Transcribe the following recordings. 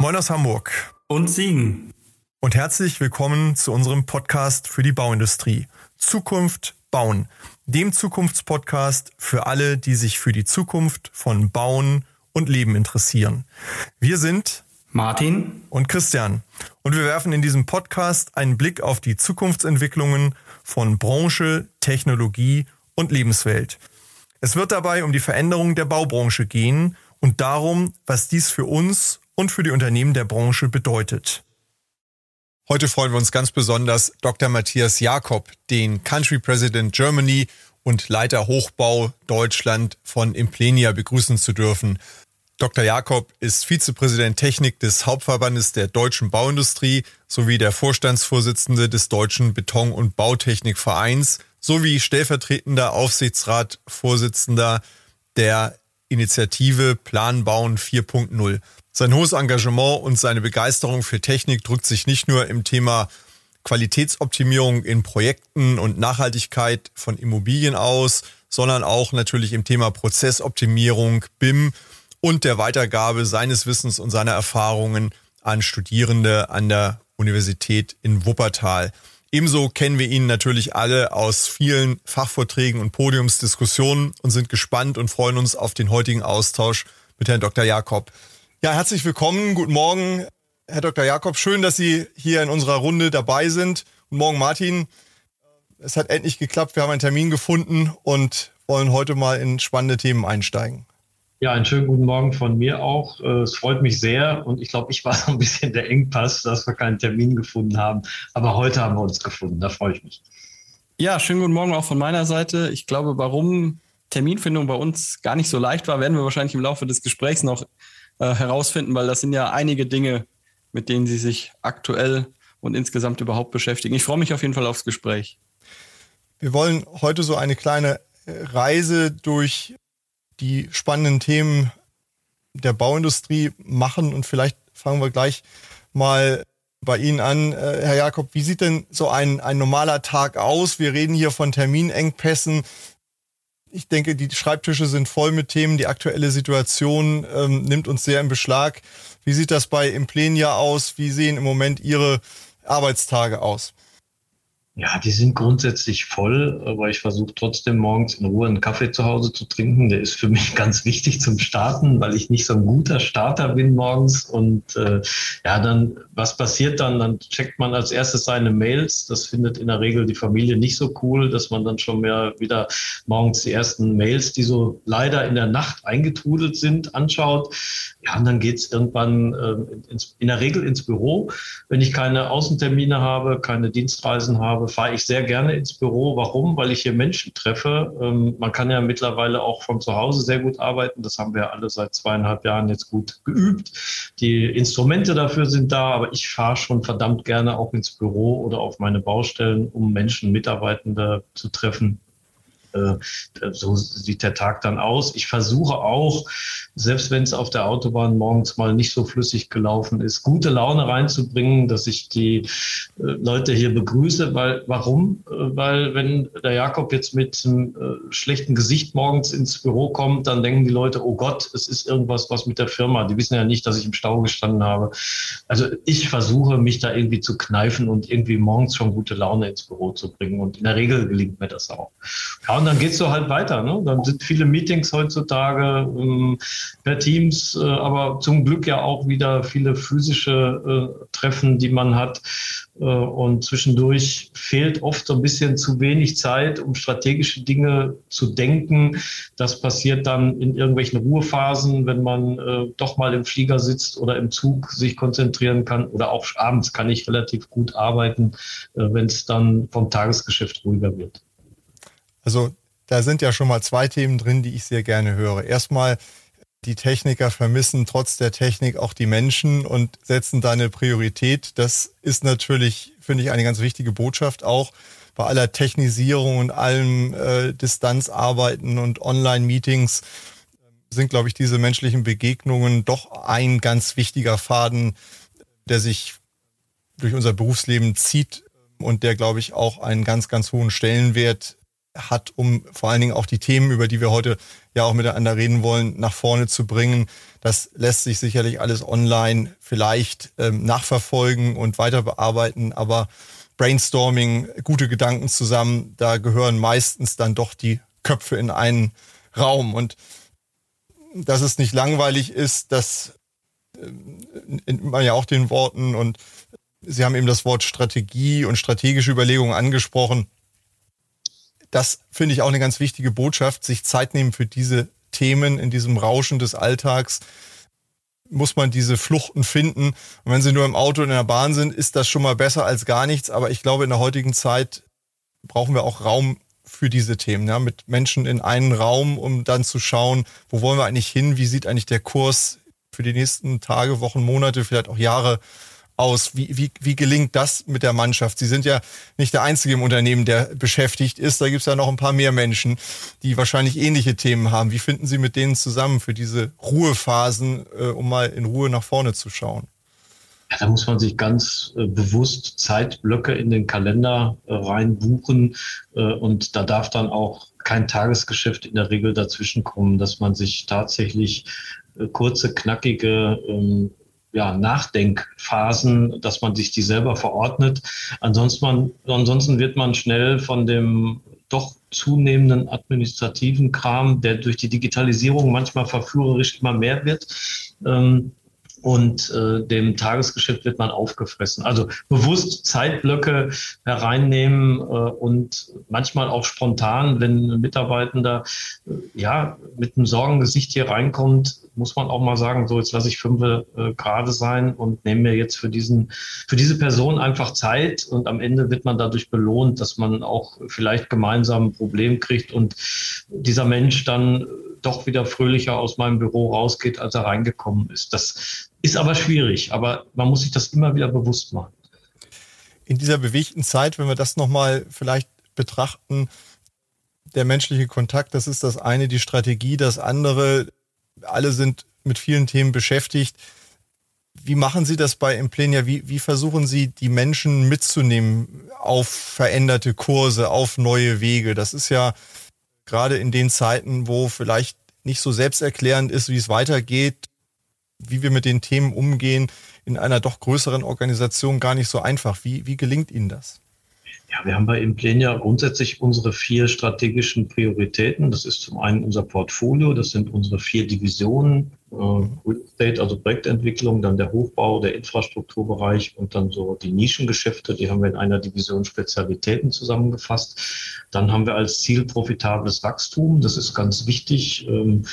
Moin aus Hamburg und Siegen. Und herzlich willkommen zu unserem Podcast für die Bauindustrie. Zukunft bauen, dem Zukunftspodcast für alle, die sich für die Zukunft von Bauen und Leben interessieren. Wir sind Martin und Christian und wir werfen in diesem Podcast einen Blick auf die Zukunftsentwicklungen von Branche, Technologie und Lebenswelt. Es wird dabei um die Veränderung der Baubranche gehen und darum, was dies für uns und für die Unternehmen der Branche bedeutet. Heute freuen wir uns ganz besonders, Dr. Matthias Jakob, den Country President Germany und Leiter Hochbau Deutschland von Implenia begrüßen zu dürfen. Dr. Jakob ist Vizepräsident Technik des Hauptverbandes der deutschen Bauindustrie sowie der Vorstandsvorsitzende des Deutschen Beton- und Bautechnikvereins sowie stellvertretender Aufsichtsratsvorsitzender der Initiative Plan Bauen 4.0. Sein hohes Engagement und seine Begeisterung für Technik drückt sich nicht nur im Thema Qualitätsoptimierung in Projekten und Nachhaltigkeit von Immobilien aus, sondern auch natürlich im Thema Prozessoptimierung, BIM und der Weitergabe seines Wissens und seiner Erfahrungen an Studierende an der Universität in Wuppertal. Ebenso kennen wir ihn natürlich alle aus vielen Fachvorträgen und Podiumsdiskussionen und sind gespannt und freuen uns auf den heutigen Austausch mit Herrn Dr. Jakob. Ja, herzlich willkommen. Guten Morgen, Herr Dr. Jakob. Schön, dass Sie hier in unserer Runde dabei sind. Guten Morgen, Martin. Es hat endlich geklappt. Wir haben einen Termin gefunden und wollen heute mal in spannende Themen einsteigen. Ja, einen schönen guten Morgen von mir auch. Es freut mich sehr und ich glaube, ich war so ein bisschen der Engpass, dass wir keinen Termin gefunden haben. Aber heute haben wir uns gefunden, da freue ich mich. Ja, schönen guten Morgen auch von meiner Seite. Ich glaube, warum Terminfindung bei uns gar nicht so leicht war, werden wir wahrscheinlich im Laufe des Gesprächs noch herausfinden, weil das sind ja einige Dinge, mit denen Sie sich aktuell und insgesamt überhaupt beschäftigen. Ich freue mich auf jeden Fall aufs Gespräch. Wir wollen heute so eine kleine Reise durch die spannenden Themen der Bauindustrie machen und vielleicht fangen wir gleich mal bei Ihnen an. Herr Jakob, wie sieht denn so ein normaler Tag aus? Wir reden hier von Terminengpässen. Ich denke, die Schreibtische sind voll mit Themen. Die aktuelle Situation nimmt uns sehr in Beschlag. Wie sieht das bei Implenia aus? Wie sehen im Moment Ihre Arbeitstage aus? Ja, die sind grundsätzlich voll, aber ich versuche trotzdem morgens in Ruhe einen Kaffee zu Hause zu trinken. Der ist für mich ganz wichtig zum Starten, weil ich nicht so ein guter Starter bin morgens. Und dann, was passiert dann? Dann checkt man als erstes seine Mails. Das findet in der Regel die Familie nicht so cool, dass man dann schon mehr wieder morgens die ersten Mails, die so leider in der Nacht eingetrudelt sind, anschaut. Ja, und dann geht's irgendwann in der Regel ins Büro. Wenn ich keine Außentermine habe, keine Dienstreisen habe, fahre ich sehr gerne ins Büro. Warum? Weil ich hier Menschen treffe. Man kann ja mittlerweile auch von zu Hause sehr gut arbeiten. Das haben wir alle seit 2,5 Jahren jetzt gut geübt. Die Instrumente dafür sind da, aber ich fahre schon verdammt gerne auch ins Büro oder auf meine Baustellen, um Menschen, Mitarbeitende zu treffen. So sieht der Tag dann aus. Ich versuche auch, selbst wenn es auf der Autobahn morgens mal nicht so flüssig gelaufen ist, gute Laune reinzubringen, dass ich die Leute hier begrüße. Warum? Weil wenn der Jakob jetzt mit einem schlechten Gesicht morgens ins Büro kommt, dann denken die Leute, oh Gott, es ist irgendwas was mit der Firma. Die wissen ja nicht, dass ich im Stau gestanden habe. Also ich versuche, mich da irgendwie zu kneifen und irgendwie morgens schon gute Laune ins Büro zu bringen. Und in der Regel gelingt mir das auch. Ja, und dann geht's so halt weiter. Ne? Dann sind viele Meetings heutzutage per Teams, aber zum Glück ja auch wieder viele physische Treffen, die man hat. Und zwischendurch fehlt oft so ein bisschen zu wenig Zeit, um strategische Dinge zu denken. Das passiert dann in irgendwelchen Ruhephasen, wenn man doch mal im Flieger sitzt oder im Zug sich konzentrieren kann. Oder auch abends kann ich relativ gut arbeiten, wenn es dann vom Tagesgeschäft ruhiger wird. Also da sind ja schon mal 2 Themen drin, die ich sehr gerne höre. Erstmal, die Techniker vermissen trotz der Technik auch die Menschen und setzen da eine Priorität. Das ist natürlich, finde ich, eine ganz wichtige Botschaft auch bei aller Technisierung und allem Distanzarbeiten und Online-Meetings sind, glaube ich, diese menschlichen Begegnungen doch ein ganz wichtiger Faden, der sich durch unser Berufsleben zieht und der, glaube ich, auch einen ganz, ganz hohen Stellenwert hat, um vor allen Dingen auch die Themen, über die wir heute ja auch miteinander reden wollen, nach vorne zu bringen. Das lässt sich sicherlich alles online vielleicht nachverfolgen und weiter bearbeiten, aber Brainstorming, gute Gedanken zusammen, da gehören meistens dann doch die Köpfe in einen Raum. Und dass es nicht langweilig ist, das entnimmt man ja auch den Worten. Und Sie haben eben das Wort Strategie und strategische Überlegungen angesprochen. Das finde ich auch eine ganz wichtige Botschaft, sich Zeit nehmen für diese Themen in diesem Rauschen des Alltags. Muss man diese Fluchten finden. Und wenn Sie nur im Auto und in der Bahn sind, ist das schon mal besser als gar nichts. Aber ich glaube, in der heutigen Zeit brauchen wir auch Raum für diese Themen, ja, mit Menschen in einen Raum, um dann zu schauen, wo wollen wir eigentlich hin, wie sieht eigentlich der Kurs für die nächsten Tage, Wochen, Monate, vielleicht auch Jahre aus? Wie gelingt das mit der Mannschaft? Sie sind ja nicht der Einzige im Unternehmen, der beschäftigt ist. Da gibt es ja noch ein paar mehr Menschen, die wahrscheinlich ähnliche Themen haben. Wie finden Sie mit denen zusammen für diese Ruhephasen, um mal in Ruhe nach vorne zu schauen? Ja, da muss man sich ganz bewusst Zeitblöcke in den Kalender reinbuchen. Und da darf dann auch kein Tagesgeschäft in der Regel dazwischen kommen, dass man sich tatsächlich kurze, knackige Nachdenkphasen, dass man sich die selber verordnet. Ansonsten wird man schnell von dem doch zunehmenden administrativen Kram, der durch die Digitalisierung manchmal verführerisch immer mehr wird, und dem Tagesgeschäft wird man aufgefressen. Also bewusst Zeitblöcke hereinnehmen und manchmal auch spontan, wenn ein Mitarbeitender mit einem Sorgengesicht hier reinkommt, muss man auch mal sagen, so jetzt lasse ich 5 gerade sein und nehme mir jetzt für diese Person einfach Zeit, und am Ende wird man dadurch belohnt, dass man auch vielleicht gemeinsam ein Problem kriegt und dieser Mensch dann doch wieder fröhlicher aus meinem Büro rausgeht, als er reingekommen ist. Das ist aber schwierig, aber man muss sich das immer wieder bewusst machen. In dieser bewegten Zeit, wenn wir das nochmal vielleicht betrachten, der menschliche Kontakt, das ist das eine, die Strategie, das andere, alle sind mit vielen Themen beschäftigt. Wie machen Sie das bei Implenia? Wie versuchen Sie, die Menschen mitzunehmen auf veränderte Kurse, auf neue Wege? Das ist ja gerade in den Zeiten, wo vielleicht nicht so selbsterklärend ist, wie es weitergeht, wie wir mit den Themen umgehen, in einer doch größeren Organisation gar nicht so einfach. Wie gelingt Ihnen das? Ja, wir haben bei Implenia grundsätzlich unsere 4 strategischen Prioritäten. Das ist zum einen unser Portfolio, das sind unsere 4 Divisionen, Real Estate, also Projektentwicklung, dann der Hochbau, der Infrastrukturbereich und dann so die Nischengeschäfte, die haben wir in einer Division Spezialitäten zusammengefasst. Dann haben wir als Ziel profitables Wachstum, das ist ganz wichtig.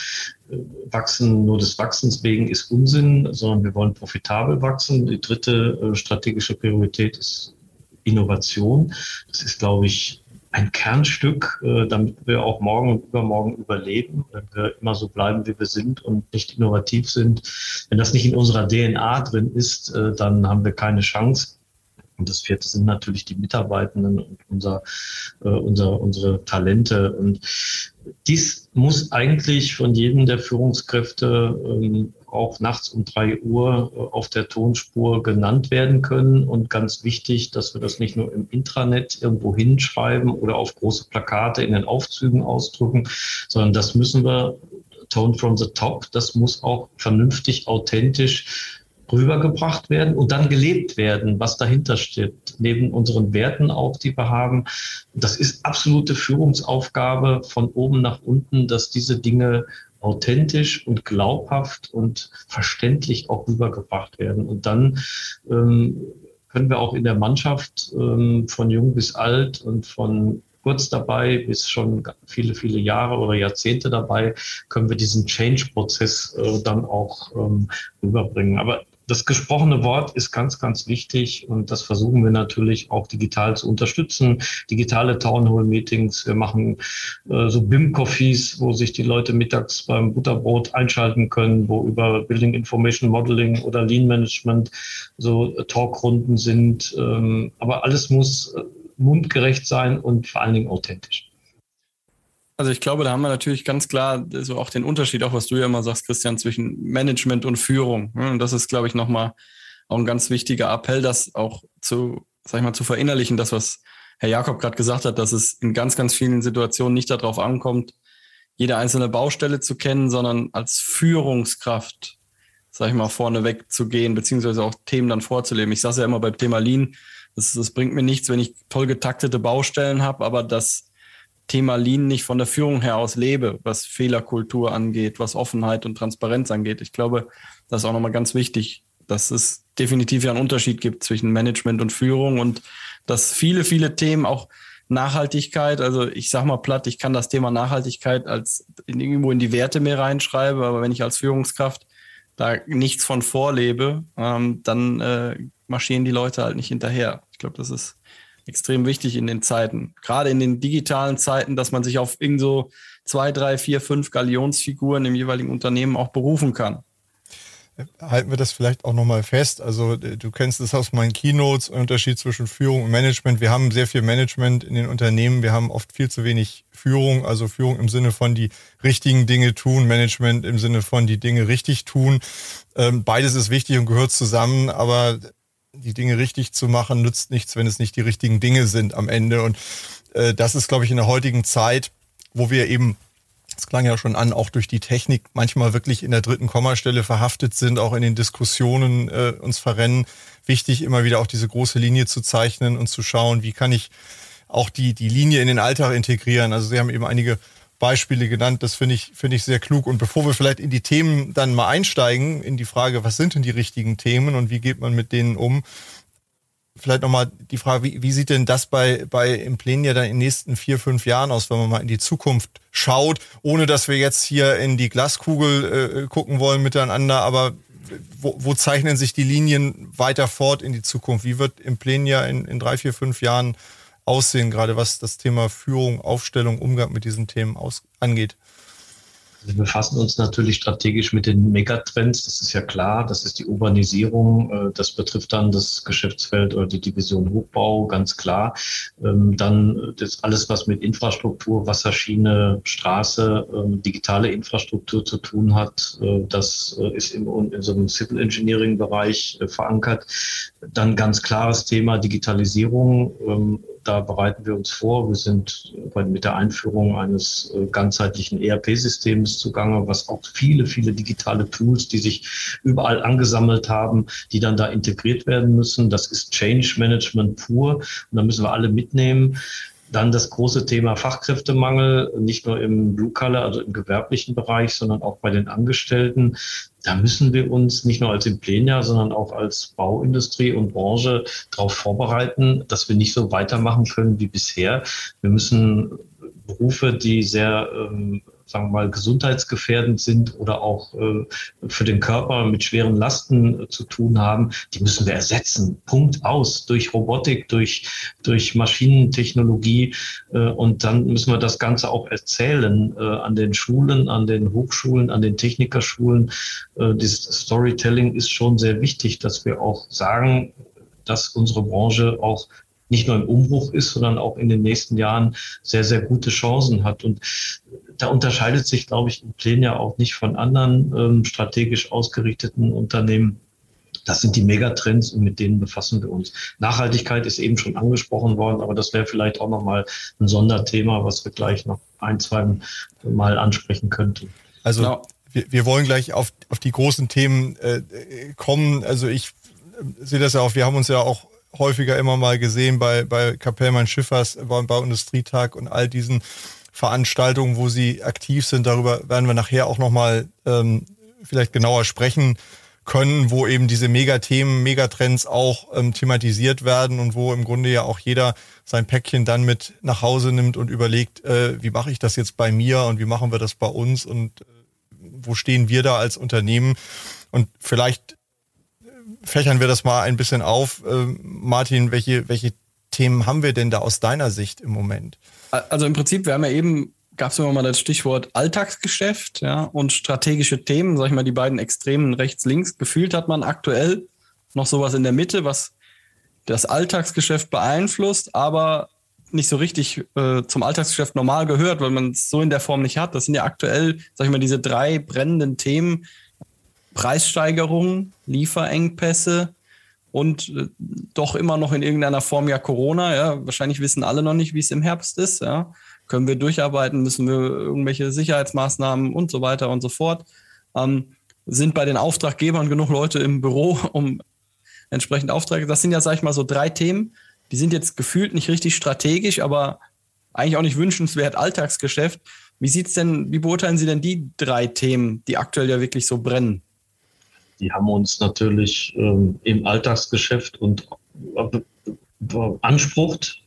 Wachsen nur des Wachsens wegen ist Unsinn, sondern wir wollen profitabel wachsen. Die 3. strategische Priorität ist Innovation. Das ist, glaube ich, ein Kernstück, damit wir auch morgen und übermorgen überleben. Wenn wir immer so bleiben, wie wir sind und nicht innovativ sind, wenn das nicht in unserer DNA drin ist, dann haben wir keine Chance. Und das 4. sind natürlich die Mitarbeitenden und unsere Talente. Und dies muss eigentlich von jedem der Führungskräfte auch nachts um 3 Uhr auf der Tonspur genannt werden können. Und ganz wichtig, dass wir das nicht nur im Intranet irgendwo hinschreiben oder auf große Plakate in den Aufzügen ausdrücken, sondern das müssen wir, Tone from the Top, das muss auch vernünftig, authentisch rübergebracht werden und dann gelebt werden, was dahinter steht, neben unseren Werten auch, die wir haben. Das ist absolute Führungsaufgabe von oben nach unten, dass diese Dinge authentisch und glaubhaft und verständlich auch rübergebracht werden. Und dann können wir auch in der Mannschaft von jung bis alt und von kurz dabei bis schon viele, viele Jahre oder Jahrzehnte dabei, können wir diesen Change-Prozess dann auch rüberbringen. Aber das gesprochene Wort ist ganz, ganz wichtig, und das versuchen wir natürlich auch digital zu unterstützen. Digitale Townhall-Meetings, wir machen so BIM-Coffees, wo sich die Leute mittags beim Butterbrot einschalten können, wo über Building Information Modeling oder Lean Management so Talkrunden sind. Aber alles muss mundgerecht sein und vor allen Dingen authentisch. Also ich glaube, da haben wir natürlich ganz klar so auch den Unterschied, auch was du ja immer sagst, Christian, zwischen Management und Führung. Und das ist, glaube ich, nochmal auch ein ganz wichtiger Appell, das auch zu verinnerlichen, das, was Herr Jakob gerade gesagt hat, dass es in ganz, ganz vielen Situationen nicht darauf ankommt, jede einzelne Baustelle zu kennen, sondern als Führungskraft, sag ich mal, vorneweg zu gehen, beziehungsweise auch Themen dann vorzuleben. Ich sage ja immer beim Thema Lean, das bringt mir nichts, wenn ich toll getaktete Baustellen habe, aber das Thema Lean nicht von der Führung her aus lebe, was Fehlerkultur angeht, was Offenheit und Transparenz angeht. Ich glaube, das ist auch nochmal ganz wichtig, dass es definitiv ja einen Unterschied gibt zwischen Management und Führung und dass viele, viele Themen auch Nachhaltigkeit, also ich sag mal platt, ich kann das Thema Nachhaltigkeit als irgendwo in die Werte mir reinschreiben, aber wenn ich als Führungskraft da nichts von vorlebe, dann marschieren die Leute halt nicht hinterher. Ich glaube, das ist extrem wichtig in den Zeiten, gerade in den digitalen Zeiten, dass man sich auf irgend so 2, 3, 4, 5 Galionsfiguren im jeweiligen Unternehmen auch berufen kann. Halten wir das vielleicht auch nochmal fest. Also du kennst es aus meinen Keynotes, Unterschied zwischen Führung und Management. Wir haben sehr viel Management in den Unternehmen. Wir haben oft viel zu wenig Führung, also Führung im Sinne von die richtigen Dinge tun, Management im Sinne von die Dinge richtig tun. Beides ist wichtig und gehört zusammen, aber die Dinge richtig zu machen nützt nichts, wenn es nicht die richtigen Dinge sind am Ende. Und das ist, glaube ich, in der heutigen Zeit, wo wir eben, das klang ja schon an, auch durch die Technik manchmal wirklich in der dritten Kommastelle verhaftet sind, auch in den Diskussionen uns verrennen. Wichtig, immer wieder auch diese große Linie zu zeichnen und zu schauen, wie kann ich auch die Linie in den Alltag integrieren. Also Sie haben eben einige Beispiele genannt, das finde ich sehr klug. Und bevor wir vielleicht in die Themen dann mal einsteigen, in die Frage, was sind denn die richtigen Themen und wie geht man mit denen um, vielleicht nochmal die Frage, wie sieht denn das bei Implenia dann in den nächsten 4, 5 Jahren aus, wenn man mal in die Zukunft schaut, ohne dass wir jetzt hier in die Glaskugel gucken wollen miteinander, aber wo zeichnen sich die Linien weiter fort in die Zukunft? Wie wird Implenia in 3, 4, 5 Jahren aussehen, gerade was das Thema Führung, Aufstellung, Umgang mit diesen Themen angeht? Wir befassen uns natürlich strategisch mit den Megatrends, das ist ja klar, das ist die Urbanisierung, das betrifft dann das Geschäftsfeld oder die Division Hochbau, ganz klar. Dann das alles, was mit Infrastruktur, Wasserschiene, Straße, digitale Infrastruktur zu tun hat, das ist in so einem Civil Engineering Bereich verankert. Dann ganz klares Thema Digitalisierung. Da bereiten wir uns vor. Wir sind mit der Einführung eines ganzheitlichen ERP-Systems zugange, was auch viele, viele digitale Tools, die sich überall angesammelt haben, die dann da integriert werden müssen. Das ist Change Management pur. Und da müssen wir alle mitnehmen. Dann das große Thema Fachkräftemangel, nicht nur im Blue-Collar, also im gewerblichen Bereich, sondern auch bei den Angestellten. Da müssen wir uns nicht nur als Implenia, sondern auch als Bauindustrie und Branche darauf vorbereiten, dass wir nicht so weitermachen können wie bisher. Wir müssen Berufe, die sehr, sagen wir mal, gesundheitsgefährdend sind oder auch für den Körper mit schweren Lasten zu tun haben, die müssen wir ersetzen. Punkt aus. Durch Robotik, durch Maschinentechnologie. Und dann müssen wir das Ganze auch erzählen an den Schulen, an den Hochschulen, an den Technikerschulen. Dieses Storytelling ist schon sehr wichtig, dass wir auch sagen, dass unsere Branche auch nicht nur im Umbruch ist, sondern auch in den nächsten Jahren sehr, sehr gute Chancen hat. Und da unterscheidet sich, glaube ich, Implenia auch nicht von anderen strategisch ausgerichteten Unternehmen. Das sind die Megatrends und mit denen befassen wir uns. Nachhaltigkeit ist eben schon angesprochen worden, aber das wäre vielleicht auch nochmal ein Sonderthema, was wir gleich noch 1, 2 Mal ansprechen könnten. Also genau. Wir wollen gleich auf die großen Themen kommen. Also ich sehe das ja auch, wir haben uns ja auch häufiger immer mal gesehen bei Capellmann Schiffers, beim Bauindustrietag und all diesen Veranstaltungen, wo Sie aktiv sind. Darüber werden wir nachher auch nochmal vielleicht genauer sprechen können, wo eben diese Megathemen, Megatrends auch thematisiert werden und wo im Grunde ja auch jeder sein Päckchen dann mit nach Hause nimmt und überlegt, wie mache ich das jetzt bei mir und wie machen wir das bei uns und wo stehen wir da als Unternehmen? Und vielleicht fächern wir das mal ein bisschen auf. Martin, welche Themen haben wir denn da aus deiner Sicht im Moment? Also im Prinzip, wir haben ja eben, gab es immer mal das Stichwort Alltagsgeschäft, ja, und strategische Themen, sag ich mal, die beiden Extremen rechts, links. Gefühlt hat man aktuell noch sowas in der Mitte, was das Alltagsgeschäft beeinflusst, aber nicht so richtig zum Alltagsgeschäft normal gehört, weil man es so in der Form nicht hat. Das sind ja aktuell, sag ich mal, diese 3 brennenden Themen: Preissteigerungen, Lieferengpässe und doch immer noch in irgendeiner Form ja Corona. Ja, wahrscheinlich wissen alle noch nicht, wie es im Herbst ist. Ja. Können wir durcharbeiten? Müssen wir irgendwelche Sicherheitsmaßnahmen und so weiter und so fort? Sind bei den Auftraggebern genug Leute im Büro, um entsprechend Aufträge? Das sind ja, sag ich mal, so 3 Themen. Die sind jetzt gefühlt nicht richtig strategisch, aber eigentlich auch nicht wünschenswert Alltagsgeschäft. Wie beurteilen Sie denn die 3 Themen, die aktuell ja wirklich so brennen? Die haben uns natürlich im Alltagsgeschäft und beansprucht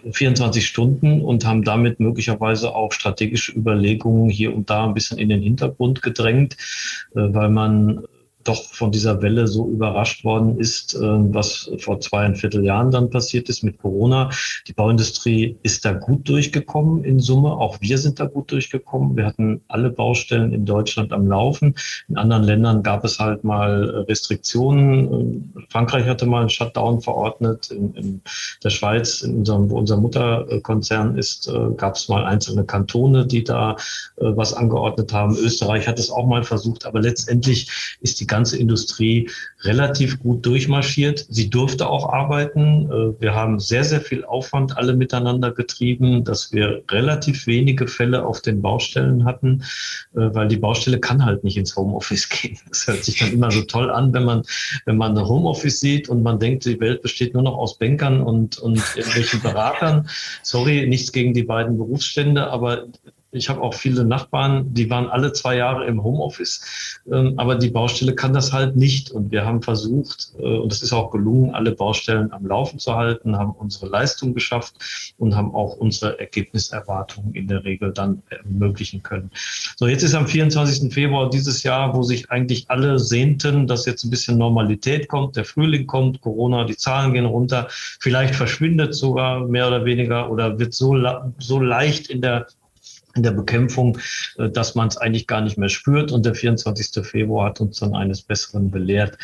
24 Stunden und haben damit möglicherweise auch strategische Überlegungen hier und da ein bisschen in den Hintergrund gedrängt, weil man doch von dieser Welle so überrascht worden ist, was vor 2,25 Jahren dann passiert ist mit Corona. Die Bauindustrie ist da gut durchgekommen in Summe. Auch wir sind da gut durchgekommen. Wir hatten alle Baustellen in Deutschland am Laufen. In anderen Ländern gab es halt mal Restriktionen. Frankreich hatte mal einen Shutdown verordnet. In der Schweiz, wo unser Mutterkonzern ist, gab es mal einzelne Kantone, die da was angeordnet haben. Österreich hat es auch mal versucht, aber letztendlich ist die ganze Industrie relativ gut durchmarschiert. Sie durfte auch arbeiten. Wir haben sehr, sehr viel Aufwand alle miteinander getrieben, dass wir relativ wenige Fälle auf den Baustellen hatten, weil die Baustelle kann halt nicht ins Homeoffice gehen. Das hört sich dann immer so toll an, wenn man ein Homeoffice sieht und man denkt, die Welt besteht nur noch aus Bankern und irgendwelchen Beratern. Sorry, nichts gegen die beiden Berufsstände, aber ich habe auch viele Nachbarn, die waren alle 2 Jahre im Homeoffice, aber die Baustelle kann das halt nicht. Und wir haben versucht, und es ist auch gelungen, alle Baustellen am Laufen zu halten, haben unsere Leistung geschafft und haben auch unsere Ergebniserwartungen in der Regel dann ermöglichen können. So, jetzt ist am 24. Februar dieses Jahr, wo sich eigentlich alle sehnten, dass jetzt ein bisschen Normalität kommt, der Frühling kommt, Corona, die Zahlen gehen runter, vielleicht verschwindet sogar mehr oder weniger oder wird so leicht in der Bekämpfung, dass man es eigentlich gar nicht mehr spürt. Und der 24. Februar hat uns dann eines Besseren belehrt.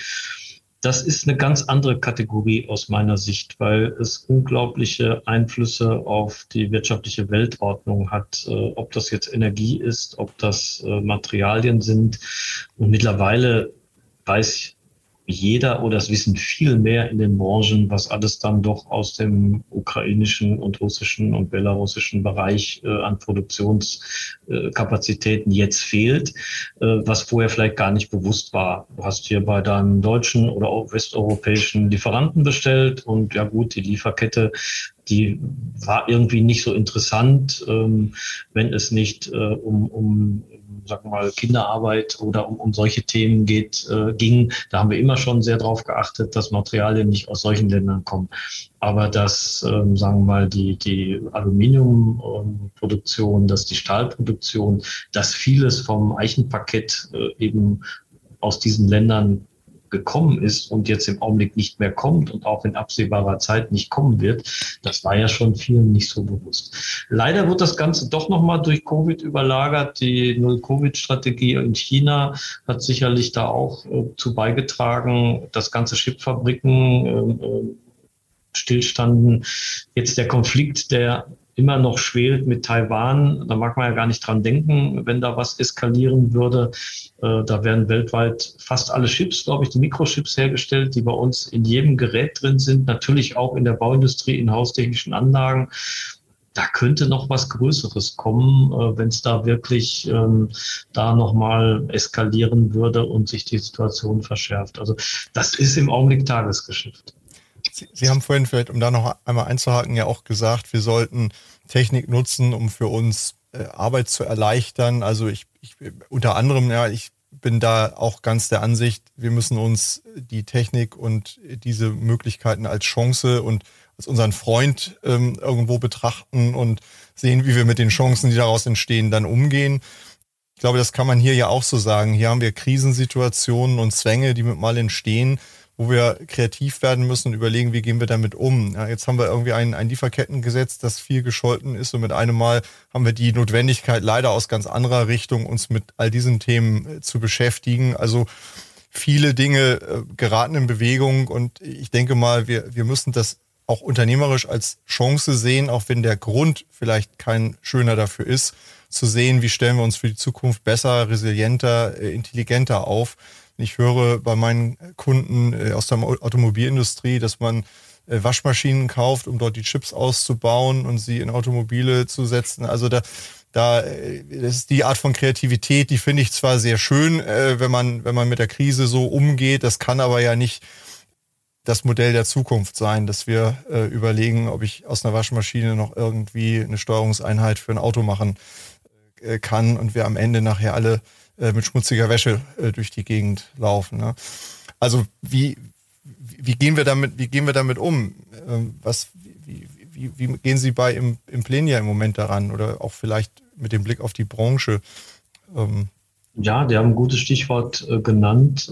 Das ist eine ganz andere Kategorie aus meiner Sicht, weil es unglaubliche Einflüsse auf die wirtschaftliche Weltordnung hat. Ob das jetzt Energie ist, ob das Materialien sind. Und mittlerweile weiß jeder oder es wissen viel mehr in den Branchen, was alles dann doch aus dem ukrainischen und russischen und belarussischen Bereich an Produktionskapazitäten jetzt fehlt, was vorher vielleicht gar nicht bewusst war. Du hast hier bei deinem deutschen oder auch westeuropäischen Lieferanten bestellt und ja gut, die Lieferkette, die war irgendwie nicht so interessant, wenn es nicht um sagen wir mal, Kinderarbeit oder um solche Themen ging. Da haben wir immer schon sehr darauf geachtet, dass Materialien nicht aus solchen Ländern kommen. Aber dass, sagen wir mal, die Aluminiumproduktion, dass die Stahlproduktion, dass vieles vom Eichenparkett eben aus diesen Ländern gekommen ist und jetzt im Augenblick nicht mehr kommt und auch in absehbarer Zeit nicht kommen wird, das war ja schon vielen nicht so bewusst. Leider wird das Ganze doch nochmal durch Covid überlagert. Die Null-Covid-Strategie in China hat sicherlich da auch zu beigetragen, dass ganze Chipfabriken stillstanden. Jetzt der Konflikt, der immer noch schwelt mit Taiwan. Da mag man ja gar nicht dran denken, wenn da was eskalieren würde. Da werden weltweit fast alle Chips, glaube ich, die Mikrochips hergestellt, die bei uns in jedem Gerät drin sind. Natürlich auch in der Bauindustrie, in haustechnischen Anlagen. Da könnte noch was Größeres kommen, wenn es da wirklich da nochmal eskalieren würde und sich die Situation verschärft. Also das ist im Augenblick Tagesgeschäft. Sie haben vorhin vielleicht, um da noch einmal einzuhaken, ja auch gesagt, wir sollten Technik nutzen, um für uns Arbeit zu erleichtern. Also ich unter anderem, ja, ich bin da auch ganz der Ansicht, wir müssen uns die Technik und diese Möglichkeiten als Chance und als unseren Freund irgendwo betrachten und sehen, wie wir mit den Chancen, die daraus entstehen, dann umgehen. Ich glaube, das kann man hier ja auch so sagen. Hier haben wir Krisensituationen und Zwänge, die mit mal entstehen, wo wir kreativ werden müssen und überlegen, wie gehen wir damit um. Ja, jetzt haben wir irgendwie ein Lieferkettengesetz, das viel gescholten ist und mit einem Mal haben wir die Notwendigkeit, leider aus ganz anderer Richtung uns mit all diesen Themen zu beschäftigen. Also viele Dinge geraten in Bewegung und ich denke mal, wir müssen das auch unternehmerisch als Chance sehen, auch wenn der Grund vielleicht kein schöner dafür ist, zu sehen, wie stellen wir uns für die Zukunft besser, resilienter, intelligenter auf. Ich höre bei meinen Kunden aus der Automobilindustrie, dass man Waschmaschinen kauft, um dort die Chips auszubauen und sie in Automobile zu setzen. Also das ist die Art von Kreativität, die finde ich zwar sehr schön, wenn man mit der Krise so umgeht. Das kann aber ja nicht das Modell der Zukunft sein, dass wir überlegen, ob ich aus einer Waschmaschine noch irgendwie eine Steuerungseinheit für ein Auto machen kann und wir am Ende nachher alle mit schmutziger Wäsche durch die Gegend laufen. Ne? Also wie gehen wir damit um? Wie gehen Sie bei Implenia im Moment daran oder auch vielleicht mit dem Blick auf die Branche? Ja, die haben ein gutes Stichwort genannt.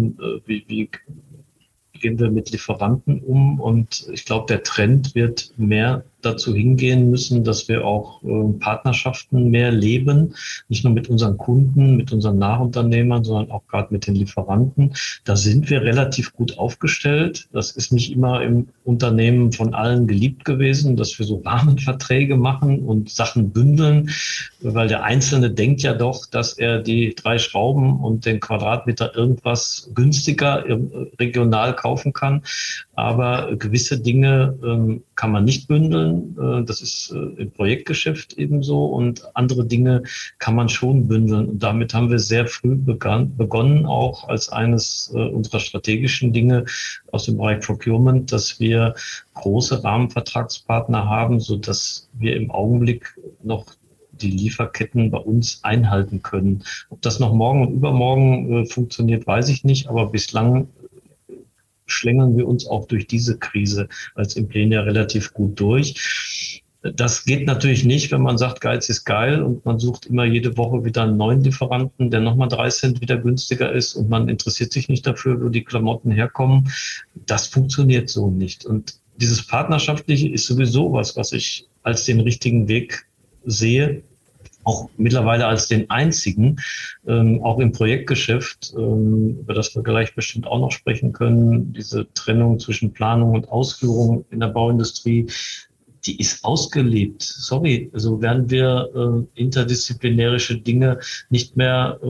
Wie gehen wir mit Lieferanten um? Und ich glaube, der Trend wird mehr dazu hingehen müssen, dass wir auch Partnerschaften mehr leben, nicht nur mit unseren Kunden, mit unseren Nachunternehmern, sondern auch gerade mit den Lieferanten. Da sind wir relativ gut aufgestellt. Das ist nicht immer im Unternehmen von allen geliebt gewesen, dass wir so Rahmenverträge machen und Sachen bündeln, weil der Einzelne denkt ja doch, dass er die 3 Schrauben und den Quadratmeter irgendwas günstiger regional kaufen kann. Aber gewisse Dinge kann man nicht bündeln. Das ist im Projektgeschäft ebenso und andere Dinge kann man schon bündeln. Und damit haben wir sehr früh begonnen, auch als eines unserer strategischen Dinge aus dem Bereich Procurement, dass wir große Rahmenvertragspartner haben, sodass wir im Augenblick noch die Lieferketten bei uns einhalten können. Ob das noch morgen und übermorgen funktioniert, weiß ich nicht, aber bislang schlängeln wir uns auch durch diese Krise als Implenia relativ gut durch. Das geht natürlich nicht, wenn man sagt, Geiz ist geil und man sucht immer jede Woche wieder einen neuen Lieferanten, der nochmal 3 Cent wieder günstiger ist und man interessiert sich nicht dafür, wo die Klamotten herkommen. Das funktioniert so nicht. Und dieses Partnerschaftliche ist sowieso was ich als den richtigen Weg sehe, auch mittlerweile als den einzigen, auch im Projektgeschäft, über das wir gleich bestimmt auch noch sprechen können, diese Trennung zwischen Planung und Ausführung in der Bauindustrie, die ist ausgelebt. Sorry, also werden wir interdisziplinärische Dinge nicht mehr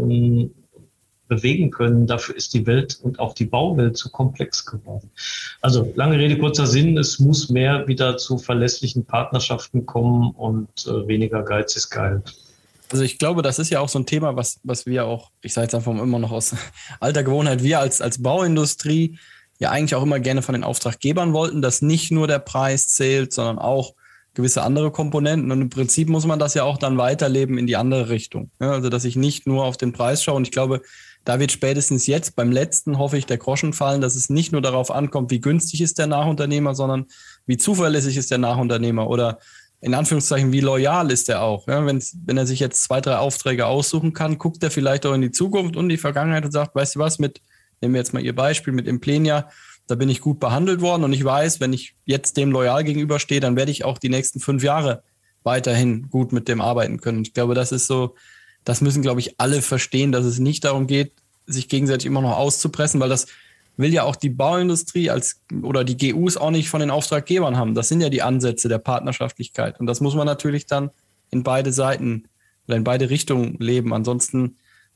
bewegen können. Dafür ist die Welt und auch die Bauwelt zu komplex geworden. Also lange Rede, kurzer Sinn, es muss mehr wieder zu verlässlichen Partnerschaften kommen und weniger Geiz ist geil. Also ich glaube, das ist ja auch so ein Thema, was wir auch, ich sage jetzt einfach immer noch aus alter Gewohnheit, wir als Bauindustrie ja eigentlich auch immer gerne von den Auftraggebern wollten, dass nicht nur der Preis zählt, sondern auch gewisse andere Komponenten. Und im Prinzip muss man das ja auch dann weiterleben in die andere Richtung. Ja, also dass ich nicht nur auf den Preis schaue. Und ich glaube, da wird spätestens jetzt beim letzten, hoffe ich, der Groschen fallen, dass es nicht nur darauf ankommt, wie günstig ist der Nachunternehmer, sondern wie zuverlässig ist der Nachunternehmer oder in Anführungszeichen, wie loyal ist er auch? Ja, wenn er sich jetzt 2, 3 Aufträge aussuchen kann, guckt er vielleicht auch in die Zukunft und die Vergangenheit und sagt, weißt du was, nehmen wir jetzt mal Ihr Beispiel mit Implenia, da bin ich gut behandelt worden und ich weiß, wenn ich jetzt dem loyal gegenüberstehe, dann werde ich auch die nächsten 5 Jahre weiterhin gut mit dem arbeiten können. Ich glaube, das ist so, das müssen, glaube ich, alle verstehen, dass es nicht darum geht, sich gegenseitig immer noch auszupressen, weil das will ja auch die Bauindustrie oder die GUs auch nicht von den Auftraggebern haben. Das sind ja die Ansätze der Partnerschaftlichkeit. Und das muss man natürlich dann in beide Seiten oder in beide Richtungen leben. Ansonsten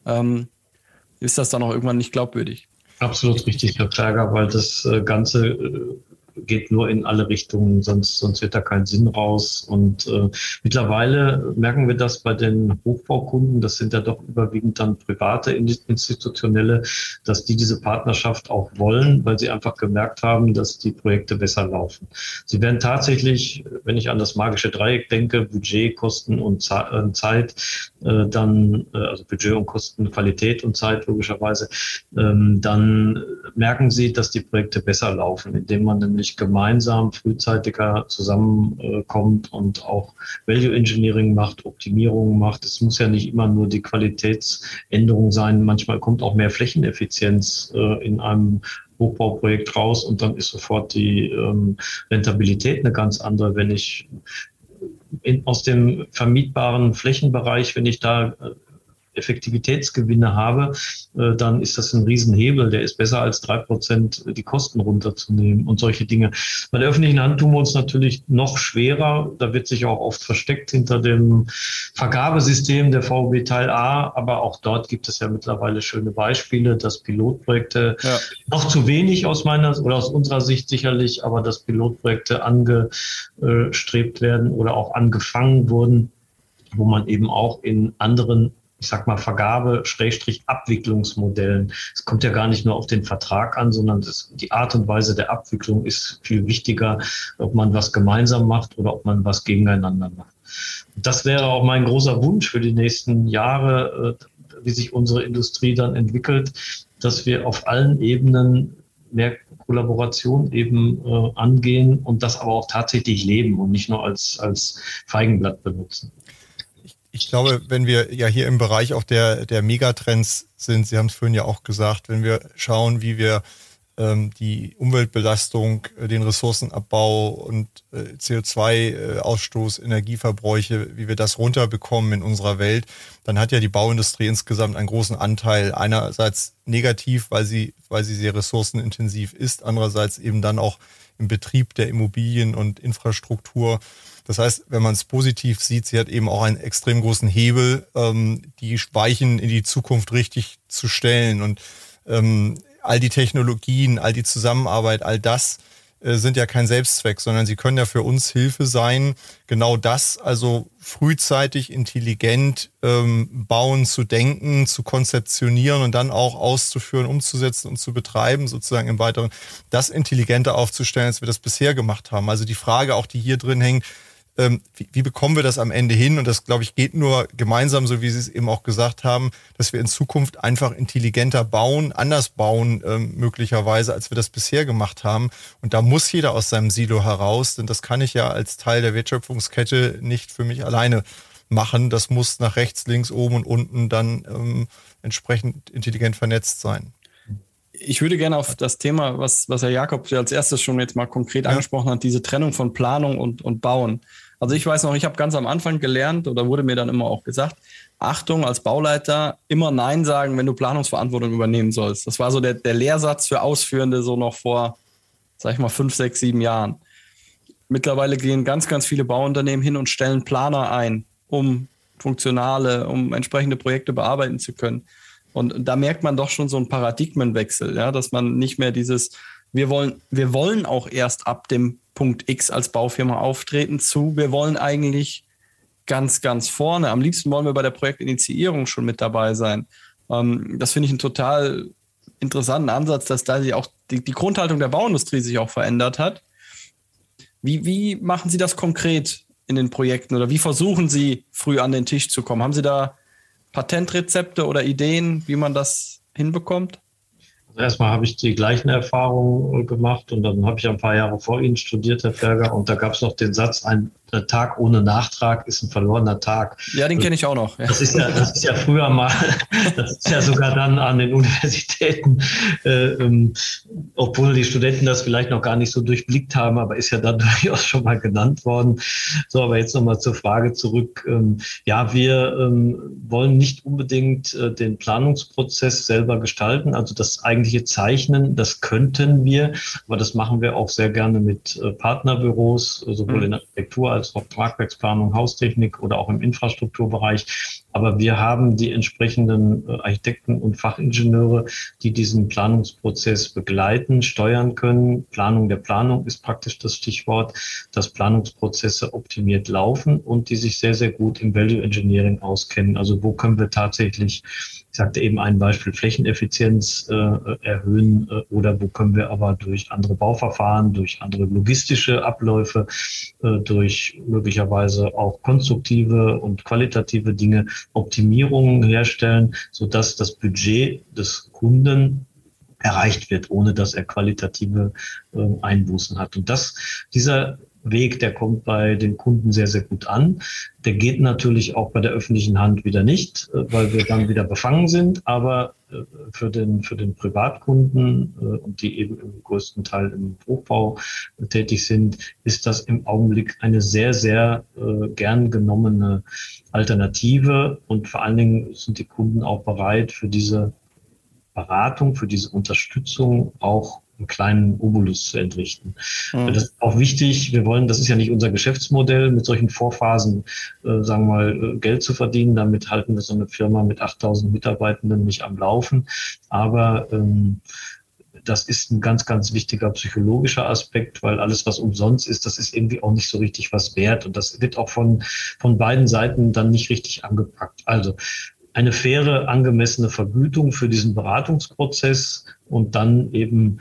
ist das dann auch irgendwann nicht glaubwürdig. Absolut richtig, Herr Berger, weil das Ganze geht nur in alle Richtungen, sonst wird da kein Sinn raus. Und mittlerweile merken wir das bei den Hochbaukunden, das sind ja doch überwiegend dann private institutionelle, dass die diese Partnerschaft auch wollen, weil sie einfach gemerkt haben, dass die Projekte besser laufen. Sie werden tatsächlich, wenn ich an das magische Dreieck denke, Budget, Kosten und Zeit, also Budget und Kosten, Qualität und Zeit logischerweise, dann merken sie, dass die Projekte besser laufen, indem man nämlich gemeinsam frühzeitiger zusammenkommt und auch Value Engineering macht, Optimierungen macht. Es muss ja nicht immer nur die Qualitätsänderung sein. Manchmal kommt auch mehr Flächeneffizienz in einem Hochbauprojekt raus und dann ist sofort die Rentabilität eine ganz andere. Wenn ich aus dem vermietbaren Flächenbereich, wenn ich da Effektivitätsgewinne habe, dann ist das ein Riesenhebel. Der ist besser als 3% die Kosten runterzunehmen und solche Dinge. Bei der öffentlichen Hand tun wir uns natürlich noch schwerer. Da wird sich auch oft versteckt hinter dem Vergabesystem der VUB Teil A. Aber auch dort gibt es ja mittlerweile schöne Beispiele, dass Pilotprojekte noch zu wenig aus unserer Sicht sicherlich, aber dass Pilotprojekte angestrebt werden oder auch angefangen wurden, wo man eben auch in anderen, ich sag mal, Vergabe-Abwicklungsmodellen. Es kommt ja gar nicht nur auf den Vertrag an, sondern die Art und Weise der Abwicklung ist viel wichtiger, ob man was gemeinsam macht oder ob man was gegeneinander macht. Das wäre auch mein großer Wunsch für die nächsten Jahre, wie sich unsere Industrie dann entwickelt, dass wir auf allen Ebenen mehr Kollaboration eben angehen und das aber auch tatsächlich leben und nicht nur als Feigenblatt benutzen. Ich glaube, wenn wir ja hier im Bereich auch der Megatrends sind, Sie haben es vorhin ja auch gesagt, wenn wir schauen, wie wir die Umweltbelastung, den Ressourcenabbau und CO2-Ausstoß, Energieverbräuche, wie wir das runterbekommen in unserer Welt, dann hat ja die Bauindustrie insgesamt einen großen Anteil. Einerseits negativ, weil sie sehr ressourcenintensiv ist, andererseits eben dann auch im Betrieb der Immobilien und Infrastruktur. Das heißt, wenn man es positiv sieht, sie hat eben auch einen extrem großen Hebel, die Weichen in die Zukunft richtig zu stellen. Und all die Technologien, all die Zusammenarbeit, all das sind ja kein Selbstzweck, sondern sie können ja für uns Hilfe sein, genau das, also frühzeitig intelligent bauen, zu denken, zu konzeptionieren und dann auch auszuführen, umzusetzen und zu betreiben, sozusagen im Weiteren, das intelligenter aufzustellen, als wir das bisher gemacht haben. Also die Frage auch, die hier drin hängt, wie bekommen wir das am Ende hin? Und das, glaube ich, geht nur gemeinsam, so wie Sie es eben auch gesagt haben, dass wir in Zukunft einfach intelligenter bauen, anders bauen möglicherweise, als wir das bisher gemacht haben. Und da muss jeder aus seinem Silo heraus, denn das kann ich ja als Teil der Wertschöpfungskette nicht für mich alleine machen. Das muss nach rechts, links, oben und unten dann entsprechend intelligent vernetzt sein. Ich würde gerne auf das Thema, was Herr Jakob als erstes schon jetzt mal konkret angesprochen hat, diese Trennung von Planung und Bauen. Also ich weiß noch, ich habe ganz am Anfang gelernt oder wurde mir dann immer auch gesagt, Achtung, als Bauleiter immer Nein sagen, wenn du Planungsverantwortung übernehmen sollst. Das war so der Lehrsatz für Ausführende so noch vor, sag ich mal, 5, 6, 7 Jahren. Mittlerweile gehen ganz, ganz viele Bauunternehmen hin und stellen Planer ein, um entsprechende Projekte bearbeiten zu können. Und da merkt man doch schon so einen Paradigmenwechsel, ja, dass man nicht mehr wir wollen auch erst ab dem Punkt X als Baufirma auftreten wir wollen eigentlich ganz, ganz vorne. Am liebsten wollen wir bei der Projektinitiierung schon mit dabei sein. Das finde ich einen total interessanten Ansatz, dass da auch die Grundhaltung der Bauindustrie sich auch verändert hat. Wie machen Sie das konkret in den Projekten oder wie versuchen Sie, früh an den Tisch zu kommen? Haben Sie da Patentrezepte oder Ideen, wie man das hinbekommt? Also erstmal habe ich die gleichen Erfahrungen gemacht und dann habe ich ein paar Jahre vor Ihnen studiert, Herr Ferger, und da gab es noch den Satz, ein Tag ohne Nachtrag ist ein verlorener Tag. Ja, den kenne ich auch noch. Ja. Das ist ja früher mal, das ist ja sogar dann an den Universitäten, obwohl die Studenten das vielleicht noch gar nicht so durchblickt haben, aber ist ja dann durchaus schon mal genannt worden. So, aber jetzt nochmal zur Frage zurück. Ja, wir wollen nicht unbedingt den Planungsprozess selber gestalten, also das eigentliche Zeichnen, das könnten wir, aber das machen wir auch sehr gerne mit Partnerbüros, sowohl in der Architektur als auch Tragwerksplanung, Haustechnik oder auch im Infrastrukturbereich. Aber wir haben die entsprechenden Architekten und Fachingenieure, die diesen Planungsprozess begleiten, steuern können. Planung der Planung ist praktisch das Stichwort, dass Planungsprozesse optimiert laufen und die sich sehr, sehr gut im Value Engineering auskennen. Also wo können wir tatsächlich, ich sagte eben ein Beispiel, Flächeneffizienz erhöhen oder wo können wir aber durch andere Bauverfahren, durch andere logistische Abläufe, durch möglicherweise auch konstruktive und qualitative Dinge Optimierungen herstellen, sodass das Budget des Kunden erreicht wird, ohne dass er qualitative Einbußen hat. Und dieser Weg, der kommt bei den Kunden sehr, sehr gut an. Der geht natürlich auch bei der öffentlichen Hand wieder nicht, weil wir dann wieder befangen sind. Aber für den Privatkunden und die eben im größten Teil im Hochbau tätig sind, ist das im Augenblick eine sehr, sehr gern genommene Alternative. Und vor allen Dingen sind die Kunden auch bereit, für diese Beratung, für diese Unterstützung auch einen kleinen Obolus zu entrichten. Das ist auch wichtig. Wir wollen, das ist ja nicht unser Geschäftsmodell, mit solchen Vorphasen, sagen wir mal, Geld zu verdienen. Damit halten wir so eine Firma mit 8.000 Mitarbeitenden nicht am Laufen. Aber das ist ein ganz, ganz wichtiger psychologischer Aspekt, weil alles, was umsonst ist, das ist irgendwie auch nicht so richtig was wert. Und das wird auch von beiden Seiten dann nicht richtig angepackt. Also eine faire, angemessene Vergütung für diesen Beratungsprozess und dann eben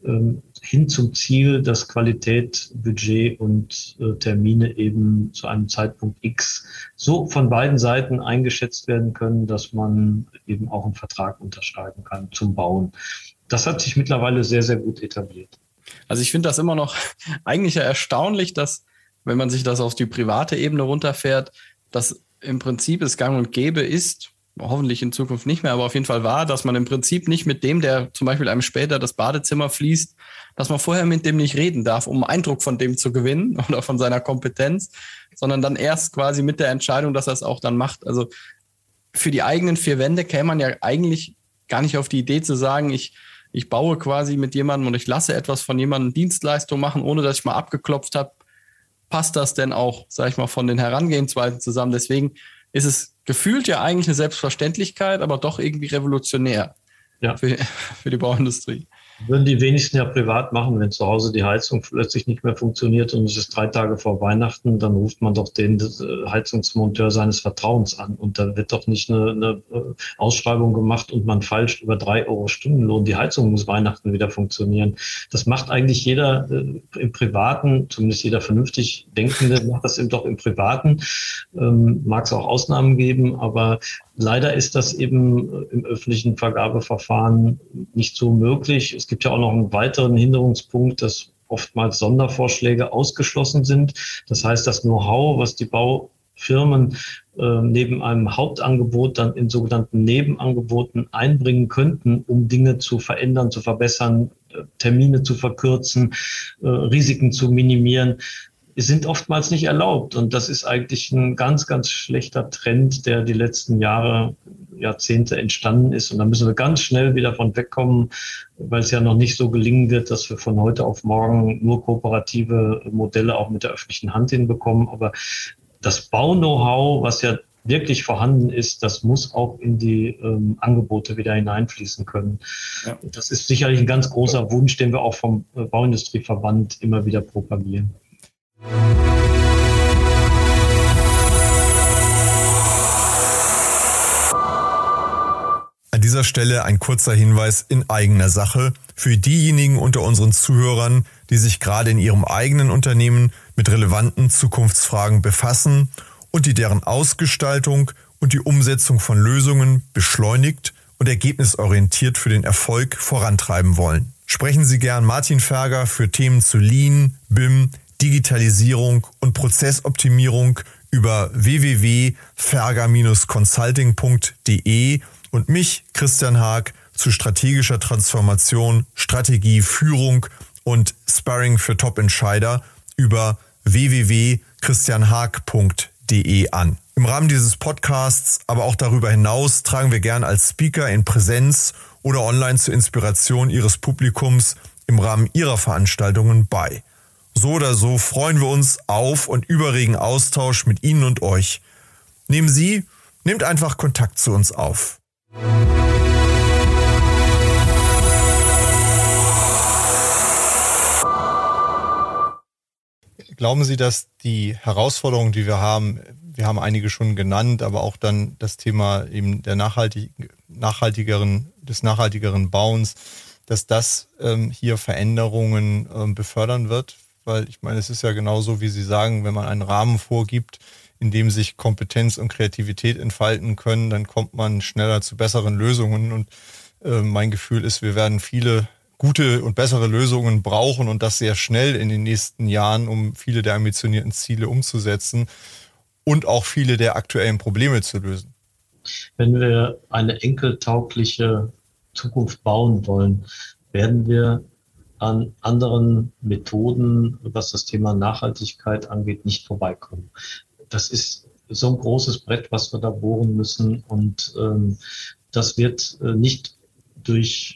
hin zum Ziel, dass Qualität, Budget und Termine eben zu einem Zeitpunkt X so von beiden Seiten eingeschätzt werden können, dass man eben auch einen Vertrag unterschreiben kann zum Bauen. Das hat sich mittlerweile sehr, sehr gut etabliert. Also ich finde das immer noch eigentlich ja erstaunlich, dass, wenn man sich das auf die private Ebene runterfährt, dass im Prinzip es gang und gäbe ist, hoffentlich in Zukunft nicht mehr, aber auf jeden Fall war, dass man im Prinzip nicht mit dem, der zum Beispiel einem später das Badezimmer fließt, dass man vorher mit dem nicht reden darf, um einen Eindruck von dem zu gewinnen oder von seiner Kompetenz, sondern dann erst quasi mit der Entscheidung, dass er es auch dann macht. Also für die eigenen vier Wände käme man ja eigentlich gar nicht auf die Idee zu sagen, ich baue quasi mit jemandem und ich lasse etwas von jemandem Dienstleistung machen, ohne dass ich mal abgeklopft habe, passt das denn auch, sage ich mal, von den Herangehensweisen zusammen. Deswegen ist es gefühlt ja eigentlich eine Selbstverständlichkeit, aber doch irgendwie revolutionär für die Bauindustrie. Würden die wenigsten ja privat machen, wenn zu Hause die Heizung plötzlich nicht mehr funktioniert und es ist 3 Tage vor Weihnachten, dann ruft man doch den Heizungsmonteur seines Vertrauens an und da wird doch nicht eine Ausschreibung gemacht und man feilscht über 3 Euro Stundenlohn. Die Heizung muss Weihnachten wieder funktionieren. Das macht eigentlich jeder im Privaten, zumindest jeder vernünftig Denkende macht das eben doch im Privaten. Mag es auch Ausnahmen geben, aber leider ist das eben im öffentlichen Vergabeverfahren nicht so möglich. Es gibt ja auch noch einen weiteren Hinderungspunkt, dass oftmals Sondervorschläge ausgeschlossen sind. Das heißt, das Know-how, was die Baufirmen neben einem Hauptangebot dann in sogenannten Nebenangeboten einbringen könnten, um Dinge zu verändern, zu verbessern, Termine zu verkürzen, Risiken zu minimieren, sind oftmals nicht erlaubt. Und das ist eigentlich ein ganz, ganz schlechter Trend, der die letzten Jahrzehnte entstanden ist. Und da müssen wir ganz schnell wieder von wegkommen, weil es ja noch nicht so gelingen wird, dass wir von heute auf morgen nur kooperative Modelle auch mit der öffentlichen Hand hinbekommen. Aber das Bau-Know-how, was ja wirklich vorhanden ist, das muss auch in die Angebote wieder hineinfließen können. Ja. Das ist sicherlich ein ganz großer Wunsch, den wir auch vom Bauindustrieverband immer wieder propagieren. An dieser Stelle ein kurzer Hinweis in eigener Sache für diejenigen unter unseren Zuhörern, die sich gerade in ihrem eigenen Unternehmen mit relevanten Zukunftsfragen befassen und die deren Ausgestaltung und die Umsetzung von Lösungen beschleunigt und ergebnisorientiert für den Erfolg vorantreiben wollen. Sprechen Sie gern Martin Ferger für Themen zu Lean, BIM, Digitalisierung und Prozessoptimierung über www.ferger-consulting.de und mich, Christian Haag, zu strategischer Transformation, Strategie, Führung und Sparring für Top-Entscheider über www.christianhaag.de an. Im Rahmen dieses Podcasts, aber auch darüber hinaus, tragen wir gern als Speaker in Präsenz oder online zur Inspiration Ihres Publikums im Rahmen Ihrer Veranstaltungen bei. So oder so freuen wir uns auf und über regen Austausch mit Ihnen und euch. Nehmt einfach Kontakt zu uns auf. Glauben Sie, dass die Herausforderungen, die wir haben einige schon genannt, aber auch dann das Thema eben des nachhaltigeren Bauens, dass das hier Veränderungen befördern wird? Weil ich meine, es ist ja genauso, wie Sie sagen, wenn man einen Rahmen vorgibt, in dem sich Kompetenz und Kreativität entfalten können, dann kommt man schneller zu besseren Lösungen. Und mein Gefühl ist, wir werden viele gute und bessere Lösungen brauchen und das sehr schnell in den nächsten Jahren, um viele der ambitionierten Ziele umzusetzen und auch viele der aktuellen Probleme zu lösen. Wenn wir eine enkeltaugliche Zukunft bauen wollen, werden wir an anderen Methoden, was das Thema Nachhaltigkeit angeht, nicht vorbeikommen. Das ist so ein großes Brett, was wir da bohren müssen, und das wird nicht durch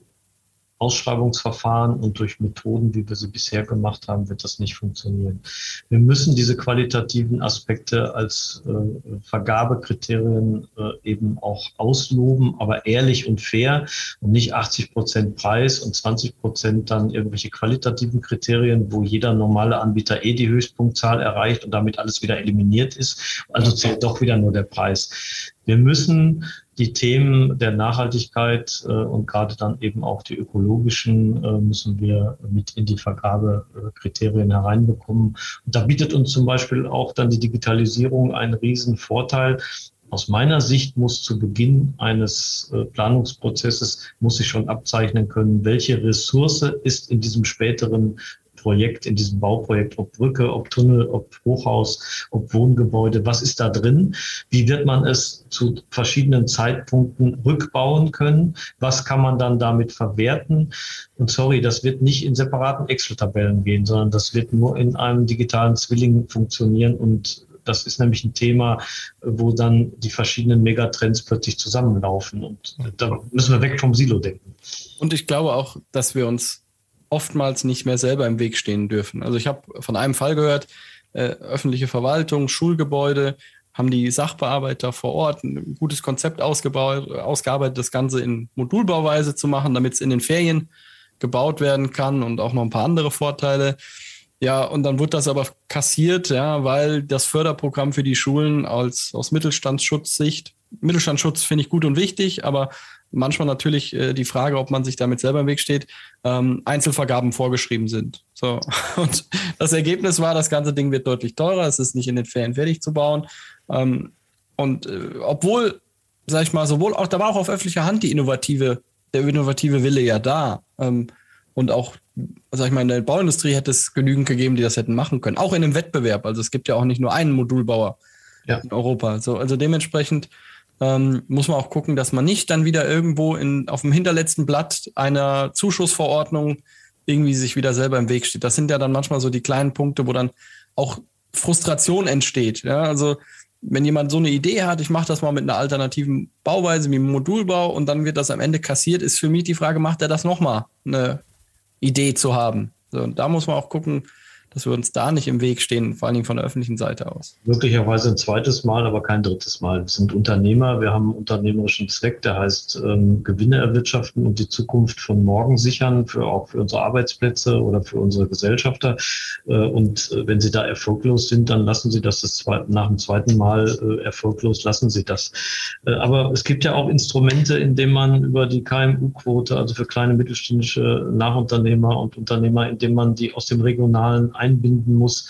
Ausschreibungsverfahren und durch Methoden, wie wir sie bisher gemacht haben, wird das nicht funktionieren. Wir müssen diese qualitativen Aspekte als Vergabekriterien eben auch ausloben, aber ehrlich und fair und nicht 80% Preis und 20% dann irgendwelche qualitativen Kriterien, wo jeder normale Anbieter die Höchstpunktzahl erreicht und damit alles wieder eliminiert ist. Also zählt doch wieder nur der Preis. Wir müssen die Themen der Nachhaltigkeit und gerade dann eben auch die ökologischen müssen wir mit in die Vergabekriterien hereinbekommen. Und da bietet uns zum Beispiel auch dann die Digitalisierung einen riesen Vorteil. Aus meiner Sicht muss zu Beginn eines Planungsprozesses muss sich schon abzeichnen können, welche Ressource ist in diesem späteren Projekt, in diesem Bauprojekt, ob Brücke, ob Tunnel, ob Hochhaus, ob Wohngebäude, was ist da drin? Wie wird man es zu verschiedenen Zeitpunkten rückbauen können? Was kann man dann damit verwerten? Und sorry, das wird nicht in separaten Excel-Tabellen gehen, sondern das wird nur in einem digitalen Zwilling funktionieren, und das ist nämlich ein Thema, wo dann die verschiedenen Megatrends plötzlich zusammenlaufen, und da müssen wir weg vom Silo-Denken. Und ich glaube auch, dass wir uns oftmals nicht mehr selber im Weg stehen dürfen. Also ich habe von einem Fall gehört, öffentliche Verwaltung, Schulgebäude, haben die Sachbearbeiter vor Ort ein gutes Konzept ausgearbeitet, das Ganze in Modulbauweise zu machen, damit es in den Ferien gebaut werden kann, und auch noch ein paar andere Vorteile. Ja, und dann wurde das aber kassiert, ja, weil das Förderprogramm für die Schulen aus Mittelstandsschutz finde ich gut und wichtig, aber manchmal natürlich die Frage, ob man sich damit selber im Weg steht, Einzelvergaben vorgeschrieben sind. So. Und das Ergebnis war, das ganze Ding wird deutlich teurer, es ist nicht in den Ferien fertig zu bauen. Obwohl, sag ich mal, da war auch auf öffentlicher Hand der innovative Wille ja da. Und auch, sag ich mal, in der Bauindustrie hätte es genügend gegeben, die das hätten machen können. Auch in einem Wettbewerb. Also es gibt ja auch nicht nur einen Modulbauer in Europa. So, also dementsprechend muss man auch gucken, dass man nicht dann wieder irgendwo auf dem hinterletzten Blatt einer Zuschussverordnung irgendwie sich wieder selber im Weg steht. Das sind ja dann manchmal so die kleinen Punkte, wo dann auch Frustration entsteht. Ja? Also wenn jemand so eine Idee hat, ich mache das mal mit einer alternativen Bauweise wie Modulbau, und dann wird das am Ende kassiert, ist für mich die Frage, macht er das nochmal, eine Idee zu haben? So, und da muss man auch gucken, dass wir uns da nicht im Weg stehen, vor allen Dingen von der öffentlichen Seite aus. Möglicherweise ein zweites Mal, aber kein drittes Mal. Wir sind Unternehmer, wir haben einen unternehmerischen Zweck, der heißt Gewinne erwirtschaften und die Zukunft von morgen sichern, auch für unsere Arbeitsplätze oder für unsere Gesellschafter. Und wenn Sie da erfolglos sind, dann lassen Sie das nach dem zweiten Mal erfolglos, lassen Sie das. Aber es gibt ja auch Instrumente, in denen man über die KMU-Quote, also für kleine mittelständische Nachunternehmer und Unternehmer, in denen man die aus dem Regionalen einbinden muss.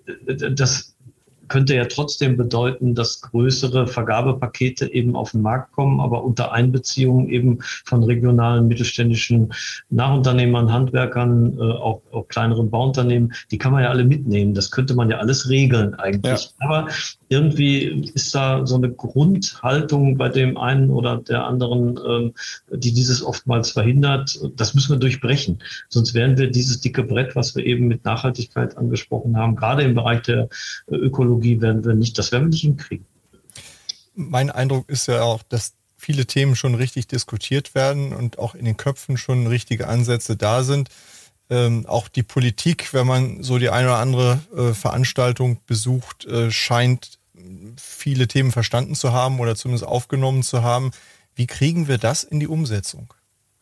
Das könnte ja trotzdem bedeuten, dass größere Vergabepakete eben auf den Markt kommen, aber unter Einbeziehung eben von regionalen mittelständischen Nachunternehmern, Handwerkern, auch kleineren Bauunternehmen, die kann man ja alle mitnehmen. Das könnte man ja alles regeln eigentlich. Ja. Aber irgendwie ist da so eine Grundhaltung bei dem einen oder der anderen, die dieses oftmals verhindert. Das müssen wir durchbrechen. Sonst werden wir dieses dicke Brett, was wir eben mit Nachhaltigkeit angesprochen haben, gerade im Bereich der Ökologie, werden wir nicht hinkriegen. Mein Eindruck ist ja auch, dass viele Themen schon richtig diskutiert werden und auch in den Köpfen schon richtige Ansätze da sind. Auch die Politik, wenn man so die eine oder andere Veranstaltung besucht, scheint viele Themen verstanden zu haben oder zumindest aufgenommen zu haben. Wie kriegen wir das in die Umsetzung?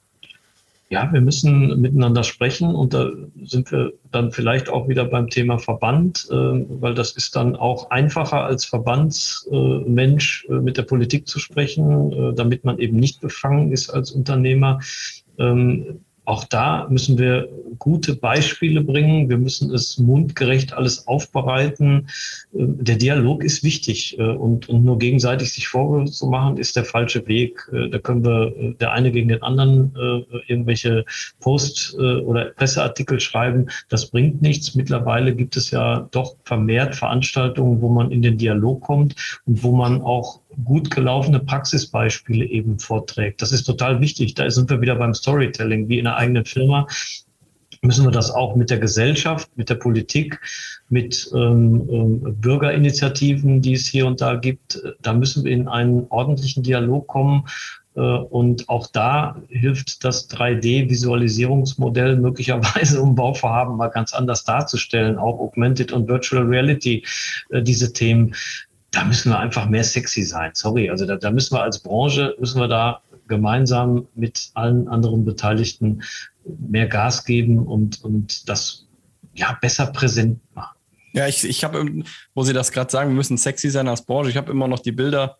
Ja, wir müssen miteinander sprechen, und da sind wir dann vielleicht auch wieder beim Thema Verband, weil das ist dann auch einfacher als Verbandsmensch mit der Politik zu sprechen, damit man eben nicht befangen ist als Unternehmer. auch da müssen wir gute Beispiele bringen. Wir müssen es mundgerecht alles aufbereiten. Der Dialog ist wichtig und nur gegenseitig sich Vorwürfe zu machen, ist der falsche Weg. Da können wir der eine gegen den anderen irgendwelche Post- oder Presseartikel schreiben. Das bringt nichts. Mittlerweile gibt es ja doch vermehrt Veranstaltungen, wo man in den Dialog kommt und wo man auch gut gelaufene Praxisbeispiele eben vorträgt. Das ist total wichtig. Da sind wir wieder beim Storytelling, wie in einer eigenen Firma. Müssen wir das auch mit der Gesellschaft, mit der Politik, mit Bürgerinitiativen, die es hier und da gibt, da müssen wir in einen ordentlichen Dialog kommen. Und auch da hilft das 3D-Visualisierungsmodell möglicherweise, um Bauvorhaben mal ganz anders darzustellen, auch Augmented und Virtual Reality, diese Themen. Da müssen wir einfach mehr sexy sein. Sorry, also da müssen wir als Branche, da gemeinsam mit allen anderen Beteiligten mehr Gas geben und das ja besser präsent machen. Ja, ich habe, wo Sie das gerade sagen, wir müssen sexy sein als Branche. Ich habe immer noch die Bilder.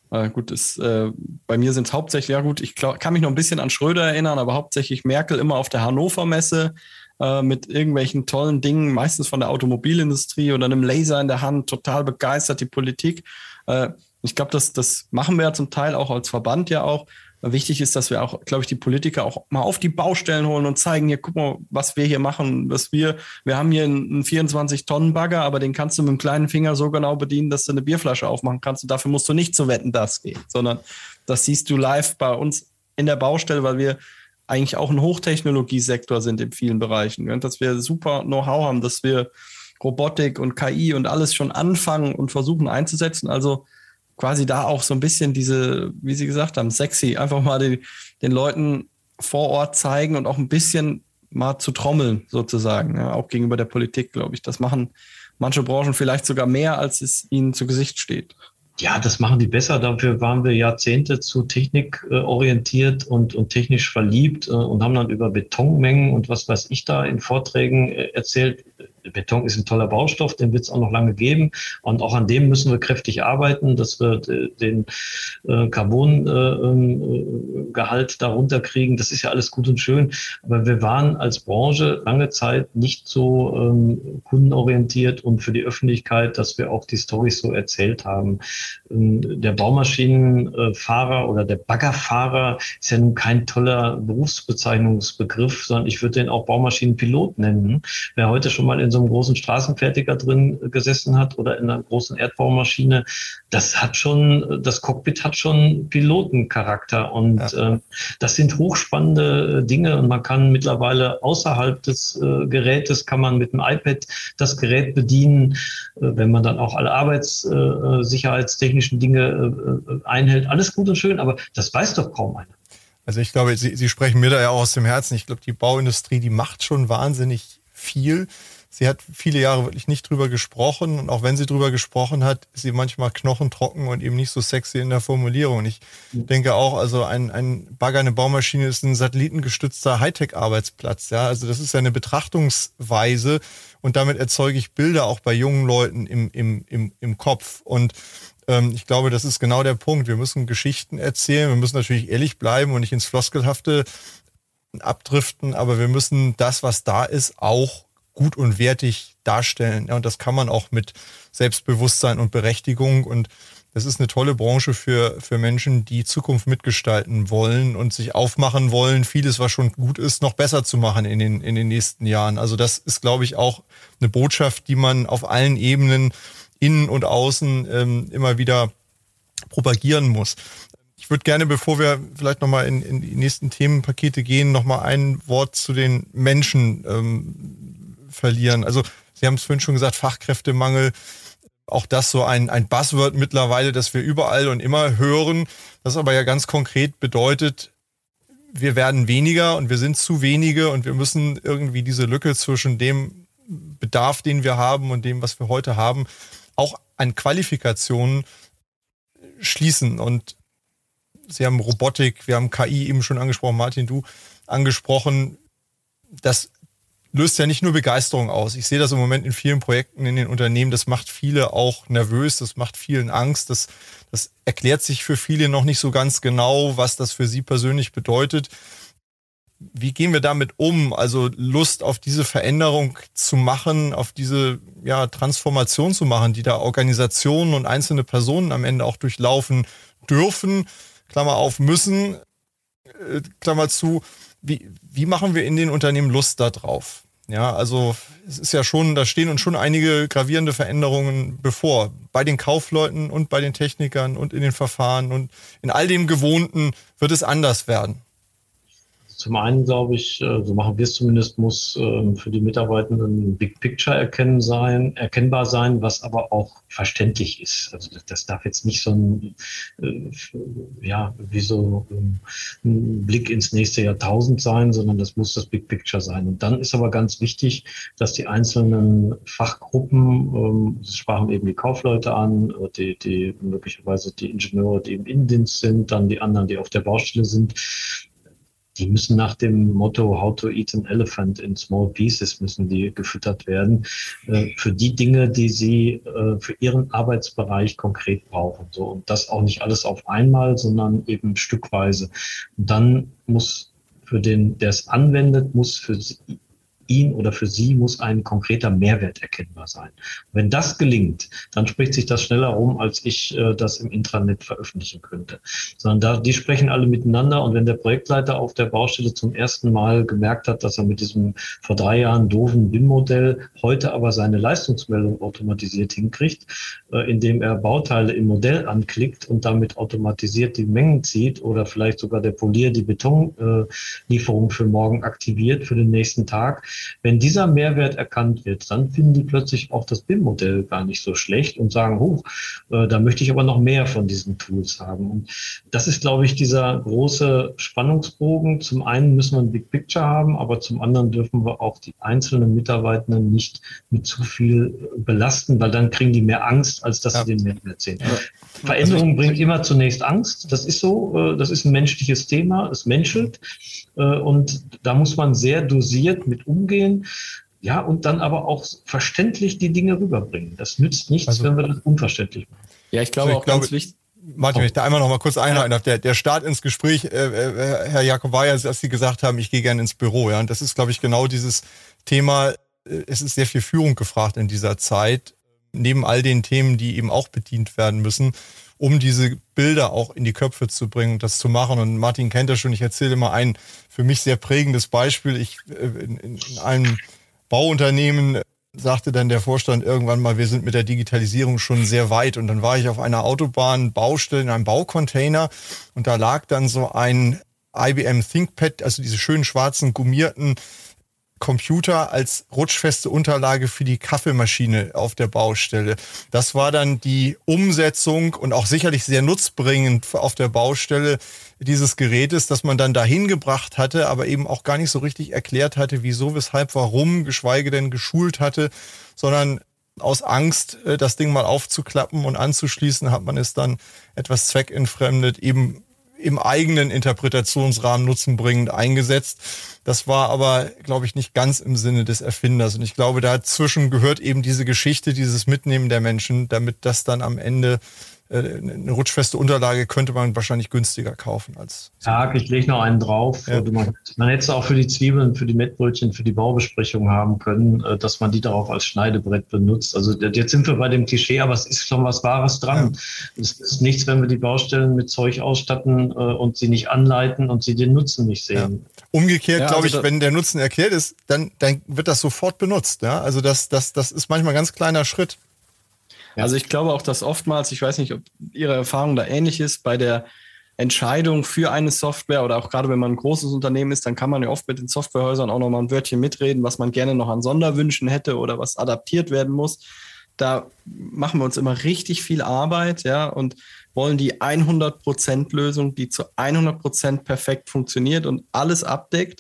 Bei mir sind es hauptsächlich, ja gut, ich kann mich noch ein bisschen an Schröder erinnern, aber hauptsächlich Merkel immer auf der Hannover Messe mit irgendwelchen tollen Dingen, meistens von der Automobilindustrie oder einem Laser in der Hand, total begeistert, die Politik. Ich glaube, das machen wir ja zum Teil auch als Verband ja auch. Wichtig ist, dass wir auch, glaube ich, die Politiker auch mal auf die Baustellen holen und zeigen, hier, guck mal, was wir hier machen, wir haben hier einen 24-Tonnen-Bagger, aber den kannst du mit dem kleinen Finger so genau bedienen, dass du eine Bierflasche aufmachen kannst und dafür musst du nicht zu Wetten, das gehen, sondern das siehst du live bei uns in der Baustelle, weil wir eigentlich auch ein Hochtechnologiesektor sind in vielen Bereichen, dass wir super Know-how haben, dass wir Robotik und KI und alles schon anfangen und versuchen einzusetzen, also quasi da auch so ein bisschen diese, wie Sie gesagt haben, sexy, einfach mal den Leuten vor Ort zeigen und auch ein bisschen mal zu trommeln sozusagen, ja, auch gegenüber der Politik, glaube ich. Das machen manche Branchen vielleicht sogar mehr, als es ihnen zu Gesicht steht. Ja, das machen die besser. Dafür waren wir Jahrzehnte zu Technik orientiert und technisch verliebt und haben dann über Betonmengen und was weiß ich da in Vorträgen erzählt. Beton ist ein toller Baustoff, den wird es auch noch lange geben. Und auch an dem müssen wir kräftig arbeiten, dass wir den Carbongehalt darunter kriegen. Das ist ja alles gut und schön. Aber wir waren als Branche lange Zeit nicht so kundenorientiert und für die Öffentlichkeit, dass wir auch die Storys so erzählt haben. Der Baumaschinenfahrer oder der Baggerfahrer ist ja nun kein toller Berufsbezeichnungsbegriff, sondern ich würde den auch Baumaschinenpilot nennen. Wer heute schon mal in so einem großen Straßenfertiger drin gesessen hat oder in einer großen Erdbaumaschine, das Cockpit hat schon Pilotencharakter und das sind hochspannende Dinge und man kann mittlerweile außerhalb des Gerätes, kann man mit dem iPad das Gerät bedienen, wenn man dann auch alle arbeitssicherheitstechnischen Dinge einhält. Alles gut und schön, aber das weiß doch kaum einer. Also ich glaube, Sie sprechen mir da ja auch aus dem Herzen. Ich glaube, die Bauindustrie, die macht schon wahnsinnig viel. Sie hat viele Jahre wirklich nicht drüber gesprochen und auch wenn sie drüber gesprochen hat, ist sie manchmal knochentrocken und eben nicht so sexy in der Formulierung. Und ich denke auch, also ein Bagger, eine Baumaschine ist ein satellitengestützter Hightech-Arbeitsplatz. Ja? Also das ist ja eine Betrachtungsweise und damit erzeuge ich Bilder auch bei jungen Leuten im Kopf. Und ich glaube, das ist genau der Punkt. Wir müssen Geschichten erzählen, wir müssen natürlich ehrlich bleiben und nicht ins Floskelhafte abdriften, aber wir müssen das, was da ist, auch gut und wertig darstellen. Ja, und das kann man auch mit Selbstbewusstsein und Berechtigung. Und das ist eine tolle Branche für Menschen, die Zukunft mitgestalten wollen und sich aufmachen wollen, vieles, was schon gut ist, noch besser zu machen in den nächsten Jahren. Also das ist, glaube ich, auch eine Botschaft, die man auf allen Ebenen, innen und außen, immer wieder propagieren muss. Ich würde gerne, bevor wir vielleicht nochmal in die nächsten Themenpakete gehen, nochmal ein Wort zu den Menschen verlieren. Also Sie haben es vorhin schon gesagt, Fachkräftemangel, auch das so ein Buzzword mittlerweile, das wir überall und immer hören, das aber ja ganz konkret bedeutet, wir werden weniger und wir sind zu wenige und wir müssen irgendwie diese Lücke zwischen dem Bedarf, den wir haben und dem, was wir heute haben, auch an Qualifikationen schließen. Und Sie haben Robotik, wir haben KI eben schon angesprochen, Martin, du angesprochen, das löst ja nicht nur Begeisterung aus. Ich sehe das im Moment in vielen Projekten in den Unternehmen. Das macht viele auch nervös, das macht vielen Angst. Das erklärt sich für viele noch nicht so ganz genau, was das für sie persönlich bedeutet. Wie gehen wir damit um? Also Lust auf diese Veränderung zu machen, auf diese Transformation zu machen, die da Organisationen und einzelne Personen am Ende auch durchlaufen dürfen, Klammer auf, müssen, Klammer zu. Wie machen wir in den Unternehmen Lust da drauf? Ja, also es ist ja schon, da stehen uns schon einige gravierende Veränderungen bevor. Bei den Kaufleuten und bei den Technikern und in den Verfahren und in all dem Gewohnten wird es anders werden. Zum einen glaube ich, so machen wir es zumindest, muss für die Mitarbeitenden ein Big Picture erkennbar sein, was aber auch verständlich ist. Also das darf jetzt nicht so ein Blick ins nächste Jahrtausend sein, sondern das muss das Big Picture sein. Und dann ist aber ganz wichtig, dass die einzelnen Fachgruppen, Sie sprachen eben die Kaufleute an, die möglicherweise die Ingenieure, die im Innendienst sind, dann die anderen, die auf der Baustelle sind, die müssen nach dem Motto How to eat an elephant in small pieces müssen die gefüttert werden für die Dinge, die sie für ihren Arbeitsbereich konkret brauchen. So, und das auch nicht alles auf einmal, sondern eben stückweise. Und dann muss für den, der es anwendet, muss für ihn oder für sie muss ein konkreter Mehrwert erkennbar sein. Wenn das gelingt, dann spricht sich das schneller rum, als ich das im Intranet veröffentlichen könnte. Sondern die sprechen alle miteinander, und wenn der Projektleiter auf der Baustelle zum ersten Mal gemerkt hat, dass er mit diesem vor 3 Jahren doofen BIM-Modell heute aber seine Leistungsmeldung automatisiert hinkriegt, indem er Bauteile im Modell anklickt und damit automatisiert die Mengen zieht oder vielleicht sogar der Polier die Betonlieferung für morgen aktiviert für den nächsten Tag. Wenn dieser Mehrwert erkannt wird, dann finden die plötzlich auch das BIM-Modell gar nicht so schlecht und sagen, da möchte ich aber noch mehr von diesen Tools haben. Und das ist, glaube ich, dieser große Spannungsbogen. Zum einen müssen wir ein Big Picture haben, aber zum anderen dürfen wir auch die einzelnen Mitarbeitenden nicht mit zu viel belasten, weil dann kriegen die mehr Angst, als dass sie den Mehrwert sehen. Ja. Veränderung bringt immer zunächst Angst. Das ist so. Das ist ein menschliches Thema. Es menschelt. Und da muss man sehr dosiert mit umgehen. Ja, und dann aber auch verständlich die Dinge rüberbringen. Das nützt nichts, wenn wir das unverständlich machen. Ja, ich glaube ganz wichtig. Martin, wenn ich da einmal noch mal kurz einhalten darf. Der Start ins Gespräch, Herr Jakob, war ja, dass Sie gesagt haben, ich gehe gerne ins Büro. Ja, und das ist, glaube ich, genau dieses Thema. Es ist sehr viel Führung gefragt in dieser Zeit, neben all den Themen, die eben auch bedient werden müssen, um diese Bilder auch in die Köpfe zu bringen und das zu machen. Und Martin kennt das schon, ich erzähle immer ein für mich sehr prägendes Beispiel. In einem Bauunternehmen sagte dann der Vorstand irgendwann mal, wir sind mit der Digitalisierung schon sehr weit. Und dann war ich auf einer Autobahnbaustelle in einem Baucontainer und da lag dann so ein IBM ThinkPad, also diese schönen schwarzen gummierten Computer als rutschfeste Unterlage für die Kaffeemaschine auf der Baustelle. Das war dann die Umsetzung und auch sicherlich sehr nutzbringend auf der Baustelle dieses Gerätes, das man dann dahin gebracht hatte, aber eben auch gar nicht so richtig erklärt hatte, wieso, weshalb, warum, geschweige denn geschult hatte, sondern aus Angst, das Ding mal aufzuklappen und anzuschließen, hat man es dann etwas zweckentfremdet, eben im eigenen Interpretationsrahmen nutzenbringend eingesetzt. Das war aber, glaube ich, nicht ganz im Sinne des Erfinders. Und ich glaube, dazwischen gehört eben diese Geschichte, dieses Mitnehmen der Menschen, damit das dann am Ende eine rutschfeste Unterlage könnte man wahrscheinlich günstiger kaufen als. Ich lege noch einen drauf. Ja. Man hätte es auch für die Zwiebeln, für die Mettbrötchen, für die Baubesprechung haben können, dass man die darauf als Schneidebrett benutzt. Also jetzt sind wir bei dem Klischee, aber es ist schon was Wahres dran. Ja. Es ist nichts, wenn wir die Baustellen mit Zeug ausstatten und sie nicht anleiten und sie den Nutzen nicht sehen. Ja. Umgekehrt, glaube ich, wenn der Nutzen erklärt ist, dann wird das sofort benutzt. Ja? Also das ist manchmal ein ganz kleiner Schritt. Also ich glaube auch, dass oftmals, ich weiß nicht, ob Ihre Erfahrung da ähnlich ist, bei der Entscheidung für eine Software oder auch gerade wenn man ein großes Unternehmen ist, dann kann man ja oft mit den Softwarehäusern auch nochmal ein Wörtchen mitreden, was man gerne noch an Sonderwünschen hätte oder was adaptiert werden muss. Da machen wir uns immer richtig viel Arbeit, ja, und wollen die 100% Lösung, die zu 100% perfekt funktioniert und alles abdeckt.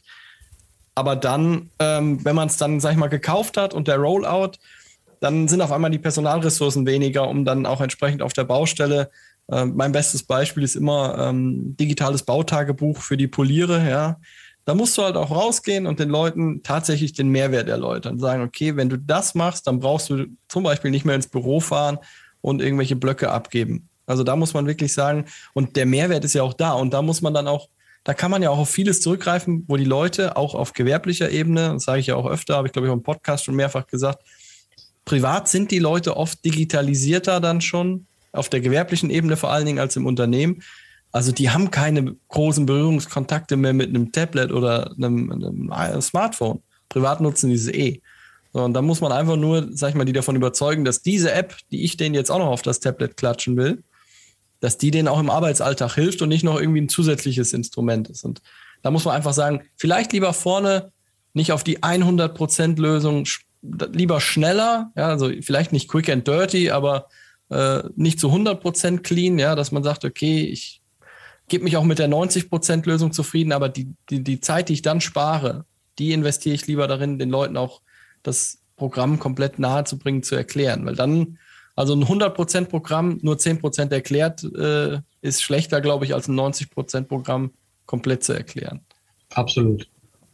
Aber dann, wenn man es dann, sag ich mal, gekauft hat und der Rollout, dann sind auf einmal die Personalressourcen weniger, um dann auch entsprechend auf der Baustelle, mein bestes Beispiel ist immer digitales Bautagebuch für die Poliere, ja. Da musst du halt auch rausgehen und den Leuten tatsächlich den Mehrwert erläutern. Sagen, okay, wenn du das machst, dann brauchst du zum Beispiel nicht mehr ins Büro fahren und irgendwelche Blöcke abgeben. Also da muss man wirklich sagen, und der Mehrwert ist ja auch da und da muss man dann auch da kann man ja auch auf vieles zurückgreifen, wo die Leute auch auf gewerblicher Ebene, das sage ich ja auch öfter, habe ich glaube ich auch im Podcast schon mehrfach gesagt, privat sind die Leute oft digitalisierter dann schon, auf der gewerblichen Ebene vor allen Dingen als im Unternehmen. Also die haben keine großen Berührungskontakte mehr mit einem Tablet oder einem Smartphone. Privat nutzen diese So, und da muss man einfach nur, sag ich mal, die davon überzeugen, dass diese App, die ich denen jetzt auch noch auf das Tablet klatschen will, dass die denen auch im Arbeitsalltag hilft und nicht noch irgendwie ein zusätzliches Instrument ist. Und da muss man einfach sagen, vielleicht lieber vorne nicht auf die 100% Lösung, lieber schneller, ja, also vielleicht nicht quick and dirty, aber nicht zu 100% clean, ja, dass man sagt, okay, ich gebe mich auch mit der 90% Lösung zufrieden, aber die Zeit, die ich dann spare, die investiere ich lieber darin, den Leuten auch das Programm komplett nahe zu bringen, zu erklären. Weil dann, also ein 100% Programm, nur 10% erklärt, ist schlechter, glaube ich, als ein 90% Programm komplett zu erklären. Absolut.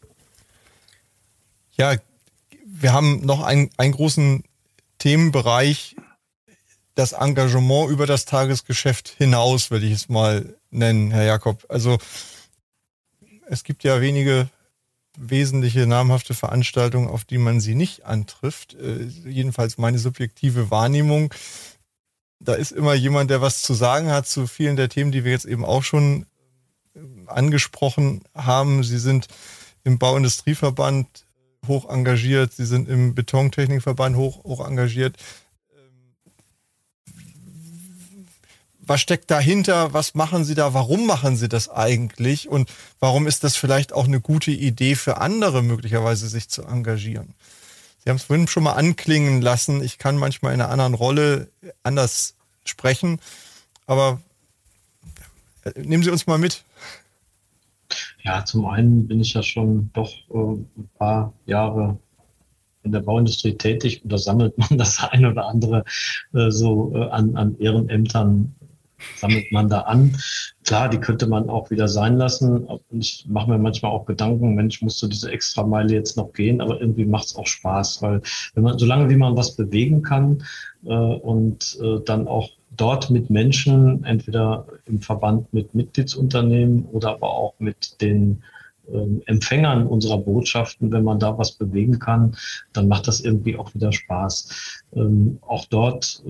Ja, wir haben noch einen großen Themenbereich, das Engagement über das Tagesgeschäft hinaus, würde ich es mal nennen, Herr Jakob. Also es gibt ja wenige wesentliche, namhafte Veranstaltungen, auf die man sie nicht antrifft. Jedenfalls meine subjektive Wahrnehmung. Da ist immer jemand, der was zu sagen hat zu vielen der Themen, die wir jetzt eben auch schon angesprochen haben. Sie sind im Bauindustrieverband hoch engagiert, Sie sind im Betontechnikverband hoch engagiert. Was steckt dahinter? Was machen Sie da? Warum machen Sie das eigentlich? Und warum ist das vielleicht auch eine gute Idee für andere, möglicherweise sich zu engagieren? Sie haben es vorhin schon mal anklingen lassen. Ich kann manchmal in einer anderen Rolle anders sprechen. Aber nehmen Sie uns mal mit. Ja, zum einen bin ich ja schon doch ein paar Jahre in der Bauindustrie tätig und da sammelt man das ein oder andere an Ehrenämtern, sammelt man da an. Klar, die könnte man auch wieder sein lassen. Und ich mache mir manchmal auch Gedanken, Mensch, musst du diese Extrameile jetzt noch gehen, aber irgendwie macht es auch Spaß, weil solange wie man was bewegen kann dann auch dort mit Menschen, entweder im Verband mit Mitgliedsunternehmen oder aber auch mit den Empfängern unserer Botschaften, wenn man da was bewegen kann, dann macht das irgendwie auch wieder Spaß. Auch dort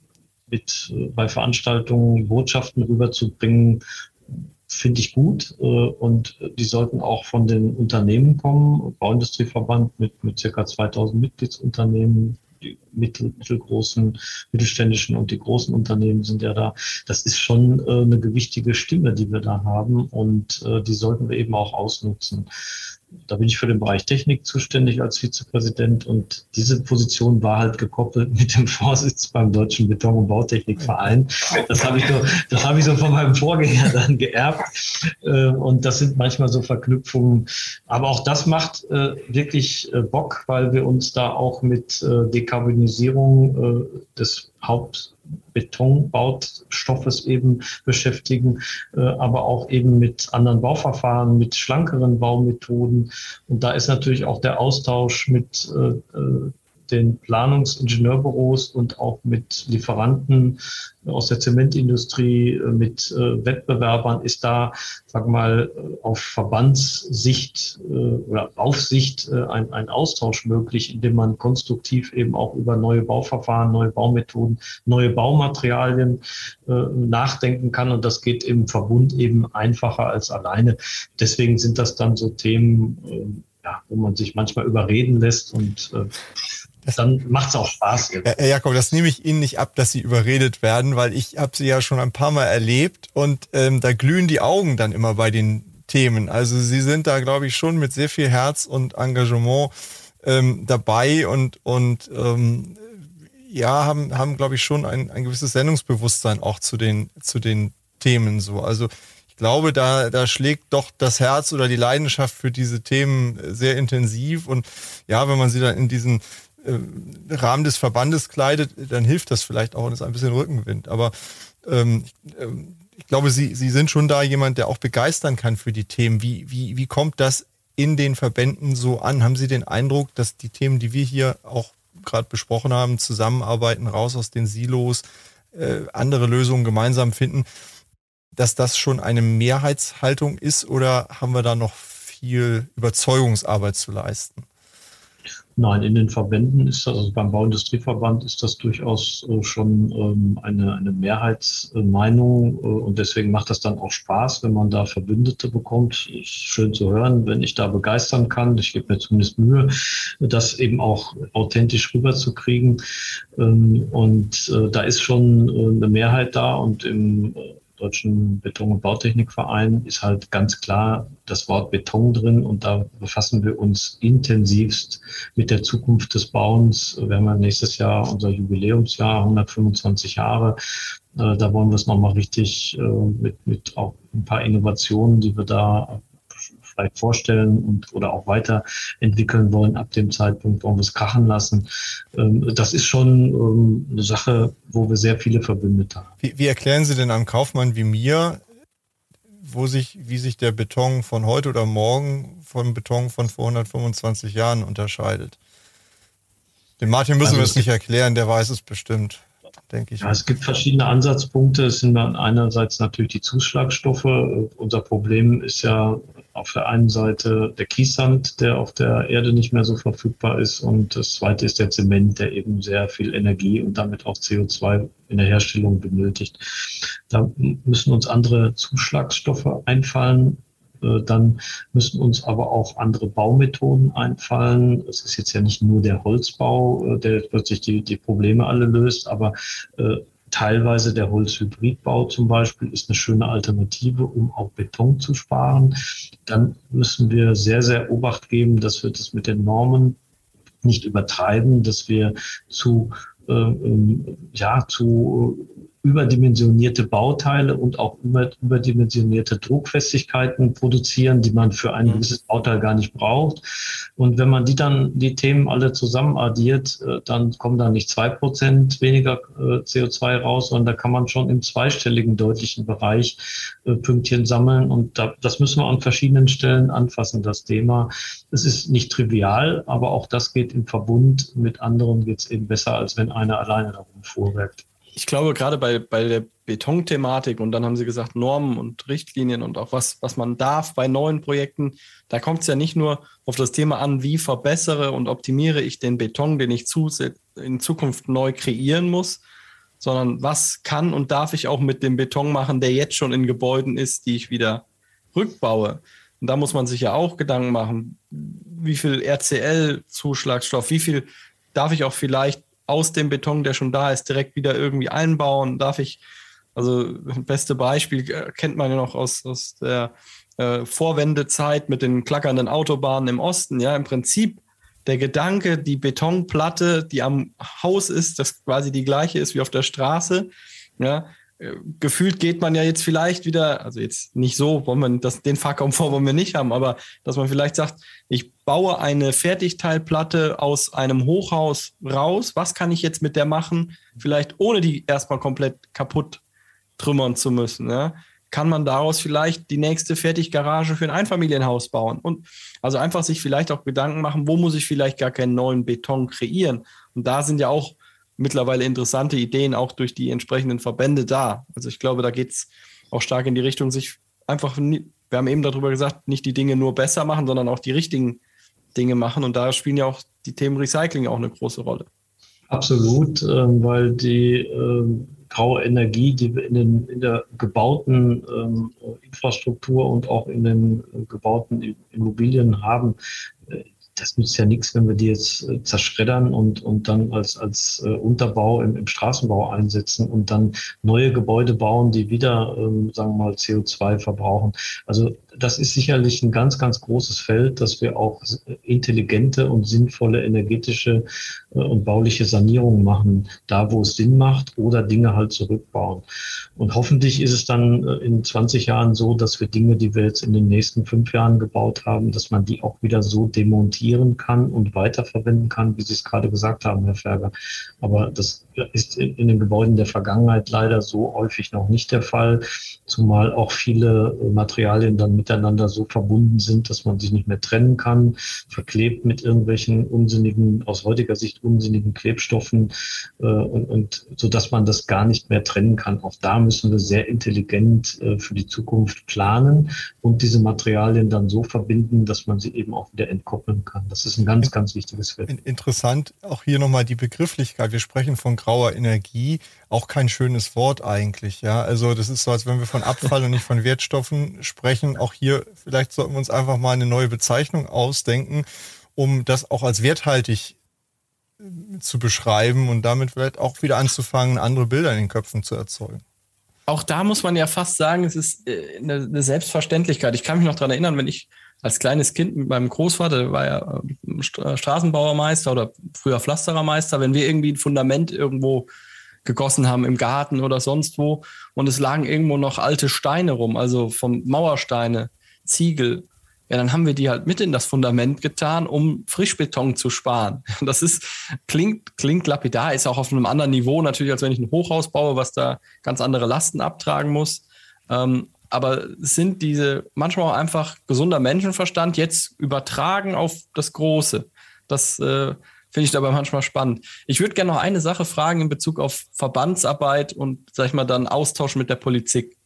bei Veranstaltungen Botschaften rüberzubringen, finde ich gut. Und die sollten auch von den Unternehmen kommen. Bauindustrieverband mit ca. 2000 Mitgliedsunternehmen, die mittelgroßen, mittelständischen und die großen Unternehmen sind ja da. Das ist schon eine gewichtige Stimme, die wir da haben und die sollten wir eben auch ausnutzen. Da bin ich für den Bereich Technik zuständig als Vizepräsident und diese Position war halt gekoppelt mit dem Vorsitz beim Deutschen Beton- und Bautechnikverein. Das habe ich so von meinem Vorgänger dann geerbt und das sind manchmal so Verknüpfungen. Aber auch das macht wirklich Bock, weil wir uns da auch mit Dekarbonisierung des Hauptbetonbaustoffes eben beschäftigen, aber auch eben mit anderen Bauverfahren, mit schlankeren Baumethoden. Und da ist natürlich auch der Austausch mit den Planungsingenieurbüros und auch mit Lieferanten aus der Zementindustrie, mit Wettbewerbern ist da, sag mal, auf Verbandssicht oder Aufsicht ein Austausch möglich, indem man konstruktiv eben auch über neue Bauverfahren, neue Baumethoden, neue Baumaterialien nachdenken kann. Und das geht im Verbund eben einfacher als alleine. Deswegen sind das dann so Themen, wo man sich manchmal überreden lässt und dann macht es auch Spaß. Herr Jakob, das nehme ich Ihnen nicht ab, dass Sie überredet werden, weil ich habe Sie ja schon ein paar Mal erlebt und da glühen die Augen dann immer bei den Themen. Also Sie sind da, glaube ich, schon mit sehr viel Herz und Engagement dabei und haben, glaube ich, schon ein gewisses Sendungsbewusstsein auch zu den Themen so. Also ich glaube, da schlägt doch das Herz oder die Leidenschaft für diese Themen sehr intensiv und ja, wenn man sie dann in diesen Rahmen des Verbandes kleidet, dann hilft das vielleicht auch und ist ein bisschen Rückenwind. Aber ich glaube, Sie sind schon da jemand, der auch begeistern kann für die Themen. Wie kommt das in den Verbänden so an? Haben Sie den Eindruck, dass die Themen, die wir hier auch gerade besprochen haben, zusammenarbeiten, raus aus den Silos, andere Lösungen gemeinsam finden, dass das schon eine Mehrheitshaltung ist oder haben wir da noch viel Überzeugungsarbeit zu leisten? Nein, in den Verbänden ist das, also beim Bauindustrieverband ist das durchaus schon eine Mehrheitsmeinung und deswegen macht das dann auch Spaß, wenn man da Verbündete bekommt. Ist schön zu hören, wenn ich da begeistern kann. Ich gebe mir zumindest Mühe, das eben auch authentisch rüberzukriegen. Und da ist schon eine Mehrheit da und im Deutschen Beton- und Bautechnikverein ist halt ganz klar das Wort Beton drin und da befassen wir uns intensivst mit der Zukunft des Bauens. Wir haben ja nächstes Jahr unser Jubiläumsjahr, 125 Jahre. Da wollen wir es nochmal richtig mit auch ein paar Innovationen, die wir da vielleicht vorstellen und oder auch weiterentwickeln wollen. Ab dem Zeitpunkt wollen wir es krachen lassen. Das ist schon eine Sache, wo wir sehr viele Verbündete haben. Wie erklären Sie denn einem Kaufmann wie mir, wie sich der Beton von heute oder morgen vom Beton von vor 125 Jahren unterscheidet? Dem Martin müssen wir es nicht erklären, der weiß es bestimmt, denke ich. Ja, es gibt verschiedene Ansatzpunkte. Es sind dann einerseits natürlich die Zuschlagstoffe. Unser Problem ist ja auf der einen Seite der Kiessand, der auf der Erde nicht mehr so verfügbar ist. Und das zweite ist der Zement, der eben sehr viel Energie und damit auch CO2 in der Herstellung benötigt. Da müssen uns andere Zuschlagstoffe einfallen. Dann müssen uns aber auch andere Baumethoden einfallen. Es ist jetzt ja nicht nur der Holzbau, der plötzlich die Probleme alle löst, aber teilweise der Holzhybridbau zum Beispiel ist eine schöne Alternative, um auch Beton zu sparen. Dann müssen wir sehr, sehr Obacht geben, dass wir das mit den Normen nicht übertreiben, dass wir zu überdimensionierte Bauteile und auch überdimensionierte Druckfestigkeiten produzieren, die man für ein gewisses Bauteil gar nicht braucht. Und wenn man die Themen alle zusammen addiert, dann kommen da nicht 2% weniger CO2 raus, sondern da kann man schon im zweistelligen deutlichen Bereich Pünktchen sammeln. Und das müssen wir an verschiedenen Stellen anfassen, das Thema. Es ist nicht trivial, aber auch das geht im Verbund mit anderen geht es eben besser, als wenn einer alleine darum vorwerkt. Ich glaube, gerade bei der Betonthematik und dann haben Sie gesagt, Normen und Richtlinien und auch was man darf bei neuen Projekten, da kommt es ja nicht nur auf das Thema an, wie verbessere und optimiere ich den Beton, den ich in Zukunft neu kreieren muss, sondern was kann und darf ich auch mit dem Beton machen, der jetzt schon in Gebäuden ist, die ich wieder rückbaue. Und da muss man sich ja auch Gedanken machen, wie viel RCL-Zuschlagstoff, wie viel darf ich auch vielleicht aus dem Beton, der schon da ist, direkt wieder irgendwie einbauen? Also das beste Beispiel kennt man ja noch aus der Vorwendezeit mit den klackernden Autobahnen im Osten. Ja, im Prinzip der Gedanke, die Betonplatte, die am Haus ist, das quasi die gleiche ist wie auf der Straße. Ja, gefühlt geht man ja jetzt vielleicht wieder, also jetzt nicht so, den Fahrkomfort wollen wir nicht haben, aber dass man vielleicht sagt, ich baue eine Fertigteilplatte aus einem Hochhaus raus, was kann ich jetzt mit der machen, vielleicht ohne die erstmal komplett kaputt trümmern zu müssen, ja? Kann man daraus vielleicht die nächste Fertiggarage für ein Einfamilienhaus bauen und also einfach sich vielleicht auch Gedanken machen, wo muss ich vielleicht gar keinen neuen Beton kreieren, und da sind ja auch mittlerweile interessante Ideen auch durch die entsprechenden Verbände da. Also ich glaube, da geht es auch stark in die Richtung, sich einfach, wir haben eben darüber gesagt, nicht die Dinge nur besser machen, sondern auch die richtigen Dinge machen. Und da spielen ja auch die Themen Recycling auch eine große Rolle. Absolut, weil die graue Energie, die wir in der gebauten Infrastruktur und auch in den gebauten Immobilien haben, das nützt ja nichts, wenn wir die jetzt zerschreddern und dann als Unterbau im Straßenbau einsetzen und dann neue Gebäude bauen, die wieder, sagen wir mal, CO2 verbrauchen. Also das ist sicherlich ein ganz, ganz großes Feld, dass wir auch intelligente und sinnvolle energetische und bauliche Sanierungen machen, da wo es Sinn macht, oder Dinge halt zurückbauen. Und hoffentlich ist es dann in 20 Jahren so, dass wir Dinge, die wir jetzt in den nächsten 5 Jahren gebaut haben, dass man die auch wieder so demontieren kann und weiterverwenden kann, wie Sie es gerade gesagt haben, Herr Ferger. Aber das ist in den Gebäuden der Vergangenheit leider so häufig noch nicht der Fall, zumal auch viele Materialien dann miteinander so verbunden sind, dass man sich nicht mehr trennen kann, verklebt mit irgendwelchen unsinnigen, aus heutiger Sicht unsinnigen Klebstoffen und so dass man das gar nicht mehr trennen kann. Auch da müssen wir sehr intelligent für die Zukunft planen und diese Materialien dann so verbinden, dass man sie eben auch wieder entkoppeln kann. Das ist ein ganz, ganz wichtiges Feld. Interessant, auch hier nochmal die Begrifflichkeit. Wir sprechen von grauer Energie, auch kein schönes Wort eigentlich. Ja, also das ist so, als wenn wir von Abfall und nicht von Wertstoffen sprechen. Auch hier, vielleicht sollten wir uns einfach mal eine neue Bezeichnung ausdenken, um das auch als werthaltig zu beschreiben und damit vielleicht auch wieder anzufangen, andere Bilder in den Köpfen zu erzeugen. Auch da muss man ja fast sagen, es ist eine Selbstverständlichkeit. Ich kann mich noch daran erinnern, wenn ich als kleines Kind mit meinem Großvater, der war ja Straßenbauermeister oder früher Pflasterermeister, wenn wir irgendwie ein Fundament irgendwo gegossen haben im Garten oder sonst wo und es lagen irgendwo noch alte Steine rum, also vom Mauersteine, Ziegel, ja, dann haben wir die halt mit in das Fundament getan, um Frischbeton zu sparen. Das klingt lapidar, ist auch auf einem anderen Niveau natürlich, als wenn ich ein Hochhaus baue, was da ganz andere Lasten abtragen muss. Aber es sind diese manchmal auch einfach gesunder Menschenverstand jetzt übertragen auf das Große. Das finde ich dabei manchmal spannend. Ich würde gerne noch eine Sache fragen in Bezug auf Verbandsarbeit und, sag ich mal, dann Austausch mit der Politik.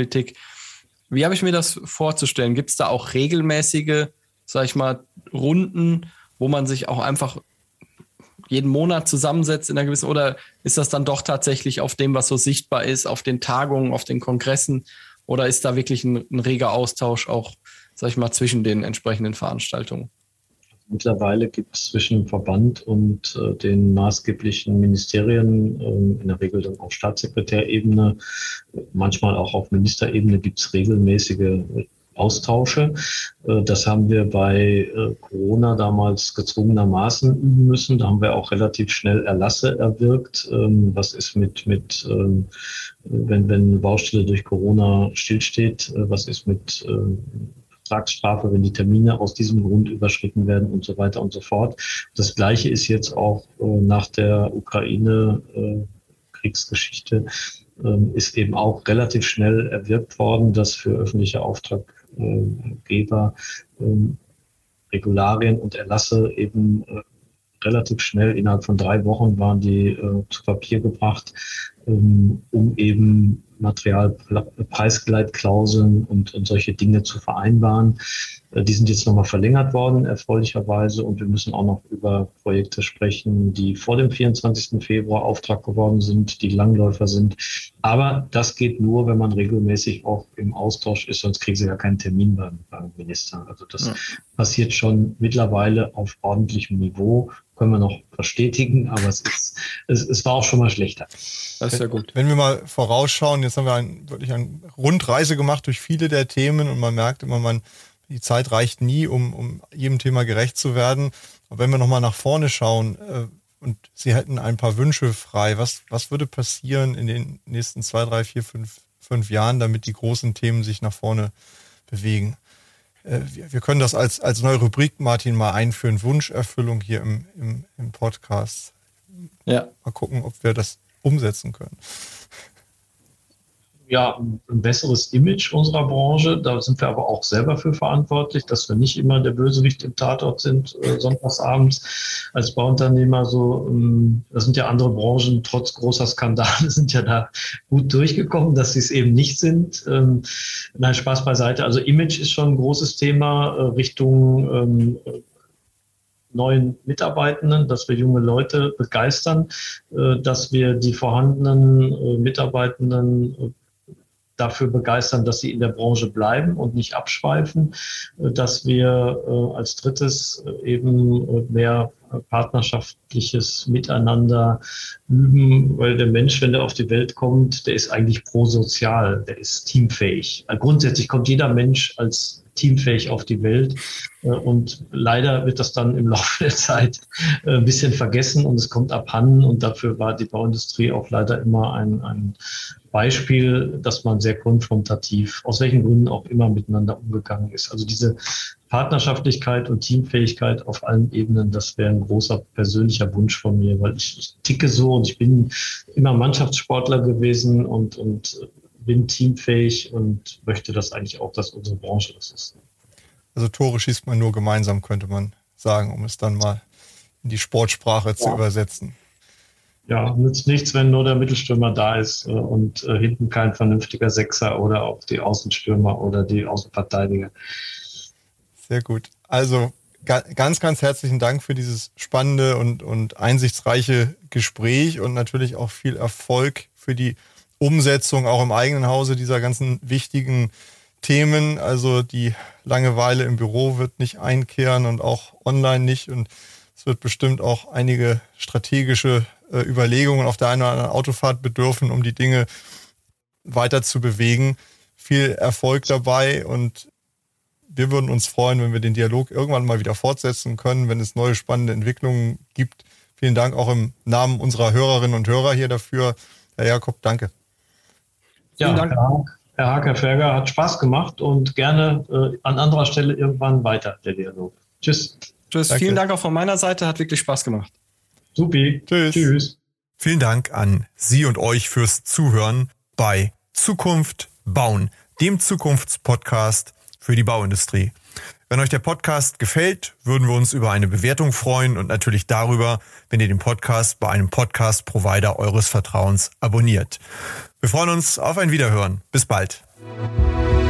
Wie habe ich mir das vorzustellen? Gibt es da auch regelmäßige, sag ich mal, Runden, wo man sich auch einfach jeden Monat zusammensetzt in einer gewissen, oder ist das dann doch tatsächlich auf dem, was so sichtbar ist, auf den Tagungen, auf den Kongressen, oder ist da wirklich ein reger Austausch auch, sag ich mal, zwischen den entsprechenden Veranstaltungen? Mittlerweile gibt es zwischen dem Verband und den maßgeblichen Ministerien, in der Regel dann auf Staatssekretärebene, manchmal auch auf Ministerebene, gibt es regelmäßige Austausche. Das haben wir bei Corona damals gezwungenermaßen üben müssen. Da haben wir auch relativ schnell Erlasse erwirkt. Was ist wenn eine Baustelle durch Corona stillsteht? Was ist mit Vertragsstrafe, wenn die Termine aus diesem Grund überschritten werden und so weiter und so fort. Das Gleiche ist jetzt auch nach der Ukraine-Kriegsgeschichte ist eben auch relativ schnell erwirkt worden, dass für öffentliche Auftraggeber Regularien und Erlasse eben relativ schnell, innerhalb von 3 Wochen waren die zu Papier gebracht, um eben Materialpreisgleitklauseln und solche Dinge zu vereinbaren. Die sind jetzt nochmal verlängert worden, erfreulicherweise. Und wir müssen auch noch über Projekte sprechen, die vor dem 24. Februar Auftrag geworden sind, die Langläufer sind. Aber das geht nur, wenn man regelmäßig auch im Austausch ist, sonst kriegen sie ja keinen Termin beim Minister. Also das passiert schon mittlerweile auf ordentlichem Niveau. Können wir noch verstetigen, aber es war auch schon mal schlechter. Das ist ja gut. Wenn wir mal vorausschauen, jetzt haben wir wirklich eine Rundreise gemacht durch viele der Themen und man merkt immer, die Zeit reicht nie, um jedem Thema gerecht zu werden. Aber wenn wir nochmal nach vorne schauen und Sie hätten ein paar Wünsche frei, was würde passieren in den nächsten 2, 3, 4, 5 Jahren, damit die großen Themen sich nach vorne bewegen? Wir können das als neue Rubrik, Martin, mal einführen. Wunscherfüllung hier im Podcast. Ja. Mal gucken, ob wir das umsetzen können. Ja, ein besseres Image unserer Branche. Da sind wir aber auch selber für verantwortlich, dass wir nicht immer der Bösewicht im Tatort sind, sonntagsabends als Bauunternehmer. Das sind ja andere Branchen, trotz großer Skandale, sind ja da gut durchgekommen, dass sie es eben nicht sind. Nein, Spaß beiseite. Also Image ist schon ein großes Thema Richtung neuen Mitarbeitenden, dass wir junge Leute begeistern, dass wir die vorhandenen Mitarbeitenden dafür begeistern, dass sie in der Branche bleiben und nicht abschweifen, dass wir als drittes eben mehr partnerschaftliches Miteinander üben, weil der Mensch, wenn der auf die Welt kommt, der ist eigentlich prosozial, der ist teamfähig. Grundsätzlich kommt jeder Mensch als teamfähig auf die Welt und leider wird das dann im Laufe der Zeit ein bisschen vergessen und es kommt abhanden und dafür war die Bauindustrie auch leider immer ein Beispiel, dass man sehr konfrontativ, aus welchen Gründen auch immer, miteinander umgegangen ist. Also diese Partnerschaftlichkeit und Teamfähigkeit auf allen Ebenen, das wäre ein großer persönlicher Wunsch von mir, weil ich ticke so und ich bin immer Mannschaftssportler gewesen und bin teamfähig und möchte das eigentlich auch, dass unsere Branche das ist. Also Tore schießt man nur gemeinsam, könnte man sagen, um es dann mal in die Sportsprache zu übersetzen. Ja, nützt nichts, wenn nur der Mittelstürmer da ist und hinten kein vernünftiger Sechser oder auch die Außenstürmer oder die Außenverteidiger. Sehr gut. Also ganz, ganz herzlichen Dank für dieses spannende und einsichtsreiche Gespräch und natürlich auch viel Erfolg für die Umsetzung auch im eigenen Hause dieser ganzen wichtigen Themen. Also die Langeweile im Büro wird nicht einkehren und auch online nicht. Und es wird bestimmt auch einige strategische Überlegungen auf der einen oder anderen Autofahrt bedürfen, um die Dinge weiter zu bewegen. Viel Erfolg dabei und wir würden uns freuen, wenn wir den Dialog irgendwann mal wieder fortsetzen können, wenn es neue spannende Entwicklungen gibt. Vielen Dank auch im Namen unserer Hörerinnen und Hörer hier dafür. Herr Jakob, danke. Ja, Vielen Dank. Herr Hacker-Ferger, hat Spaß gemacht und gerne an anderer Stelle irgendwann weiter der Dialog. Tschüss. Tschüss. Vielen Dank auch von meiner Seite, hat wirklich Spaß gemacht. Supi. Tschüss. Vielen Dank an Sie und euch fürs Zuhören bei Zukunft bauen, dem Zukunftspodcast für die Bauindustrie. Wenn euch der Podcast gefällt, würden wir uns über eine Bewertung freuen und natürlich darüber, wenn ihr den Podcast bei einem Podcast-Provider eures Vertrauens abonniert. Wir freuen uns auf ein Wiederhören. Bis bald.